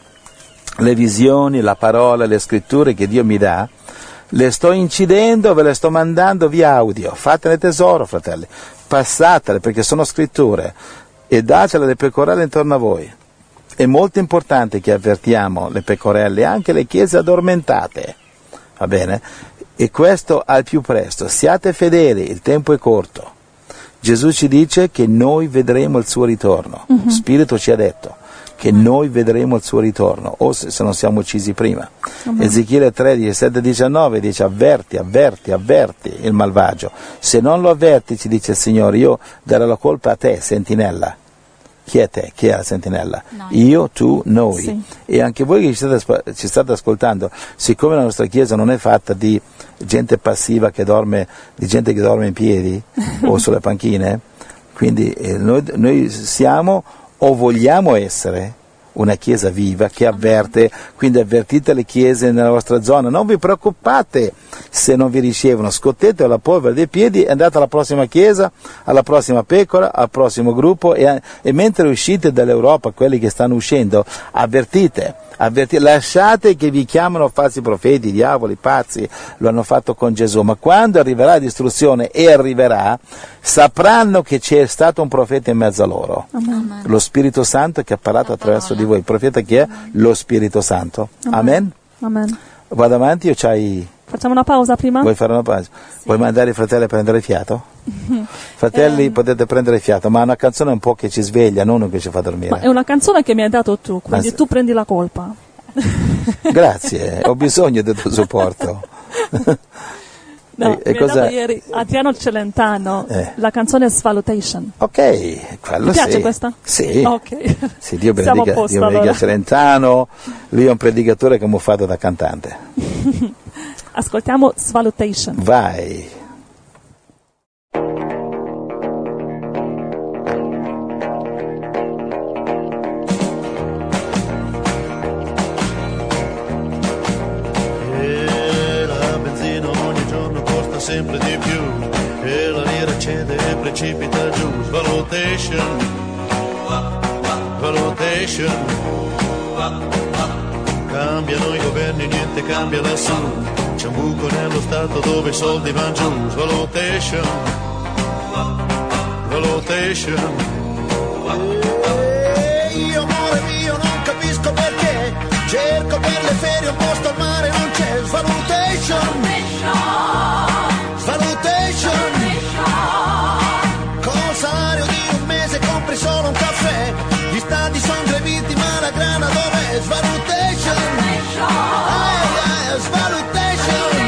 Le visioni, la parola, le scritture che Dio mi dà, le sto incidendo, ve le sto mandando via audio. Fatene tesoro, fratelli, passatele perché sono scritture e datele alle pecorelle intorno a voi. È molto importante che avvertiamo le pecorelle, anche le chiese addormentate, va bene? E questo al più presto. Siate fedeli, il tempo è corto. Gesù ci dice che noi vedremo il suo ritorno. Mm-hmm. Spirito ci ha detto che noi vedremo il suo ritorno, o se, se non siamo uccisi prima. Uh-huh. Ezechiele tre, diciassette diciannove dice: avverti, avverti, avverti il malvagio. Se non lo avverti, ci dice il Signore, io darò la colpa a te, sentinella. Chi è te? Chi è la sentinella? Noi. Io, tu, noi. Sì. E anche voi che ci state, ci state ascoltando, siccome la nostra Chiesa non è fatta di gente passiva che dorme, di gente che dorme in piedi o sulle panchine, quindi eh, noi, noi siamo o vogliamo essere una chiesa viva che avverte, quindi avvertite le chiese nella vostra zona, non vi preoccupate se non vi ricevono, scottete la polvere dei piedi e andate alla prossima chiesa, alla prossima pecora, al prossimo gruppo e, e mentre uscite dall'Europa, quelli che stanno uscendo, avvertite, avvertite, lasciate che vi chiamano falsi profeti, diavoli, pazzi, lo hanno fatto con Gesù, ma quando arriverà la distruzione, e arriverà, sapranno che c'è stato un profeta in mezzo a loro. Amen. Lo Spirito Santo che ha parlato attraverso di voi. Il profeta chi è? Lo Spirito Santo. Amen. Amen. Vado avanti o c'hai Facciamo una pausa prima? Vuoi fare una pausa? Sì. Vuoi mandare i fratelli a prendere fiato? Fratelli, Ehm. potete prendere fiato, ma è una canzone un po' che ci sveglia, non che ci fa dormire. Ma è una canzone che mi hai dato tu, quindi Ma se- tu prendi la colpa. Grazie, ho bisogno del tuo supporto. No, E- e mi cosa- hai dato ieri Adriano Celentano, Eh. la canzone Svalutation. Ok, quello Ti piace sì. questa? Sì. Ok. Sì, Dio Siamo a benedica, posto, Dio benedica allora. Celentano, lui è un predicatore camuffato da cantante. Ascoltiamo Svalutation. Vai. E la benzina ogni giorno costa sempre di più e la lira cede e precipita giù. Svalutation, svalutation. Cambiano i governi, niente cambia lassù. C'è un buco nello stato dove i soldi vanno giù. Svalutation, svalutation. E io amore mio non capisco perché cerco per le ferie un posto al mare non c'è. Svalutation, svalutation. Col salario di un mese compri solo un caffè. Gli stadi sono greviti ma la grana dov'è? Svalutation, eh, eh, svalutation.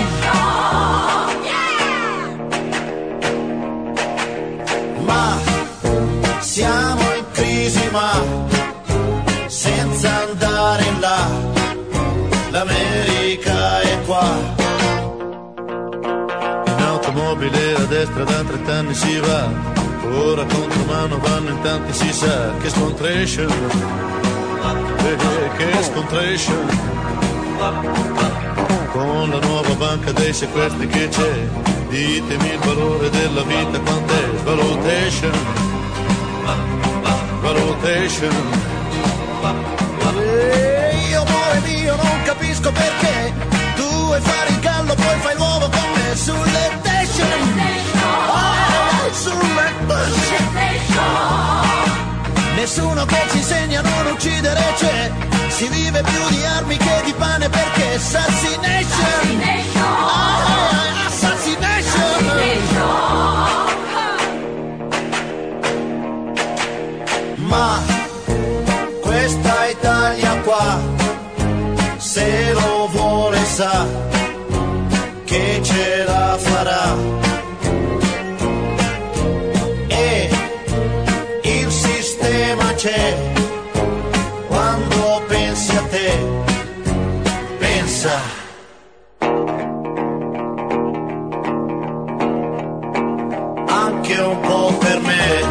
Ma siamo in crisi ma senza andare in là, l'America è qua. In automobile a destra da trent'anni si va, ora contromano vanno in tanti, si sa che scontration, eh, eh, che scontration. Con la nuova banca dei sequestri che c'è, ditemi il valore della vita quant'è. Svalutation, svalutation. E io amore mio non capisco perché tu vuoi fare il gallo poi fai l'uovo con me sulle station. Ah, sulle station. Nessuno che ci insegna a non uccidere c'è, si vive più di armi che di pane perché assassination. Ah, assassination. Ma questa Italia qua, se lo vuole sa che ce la farà. E il sistema c'è, quando pensi a te, pensa. Anche un po' per me.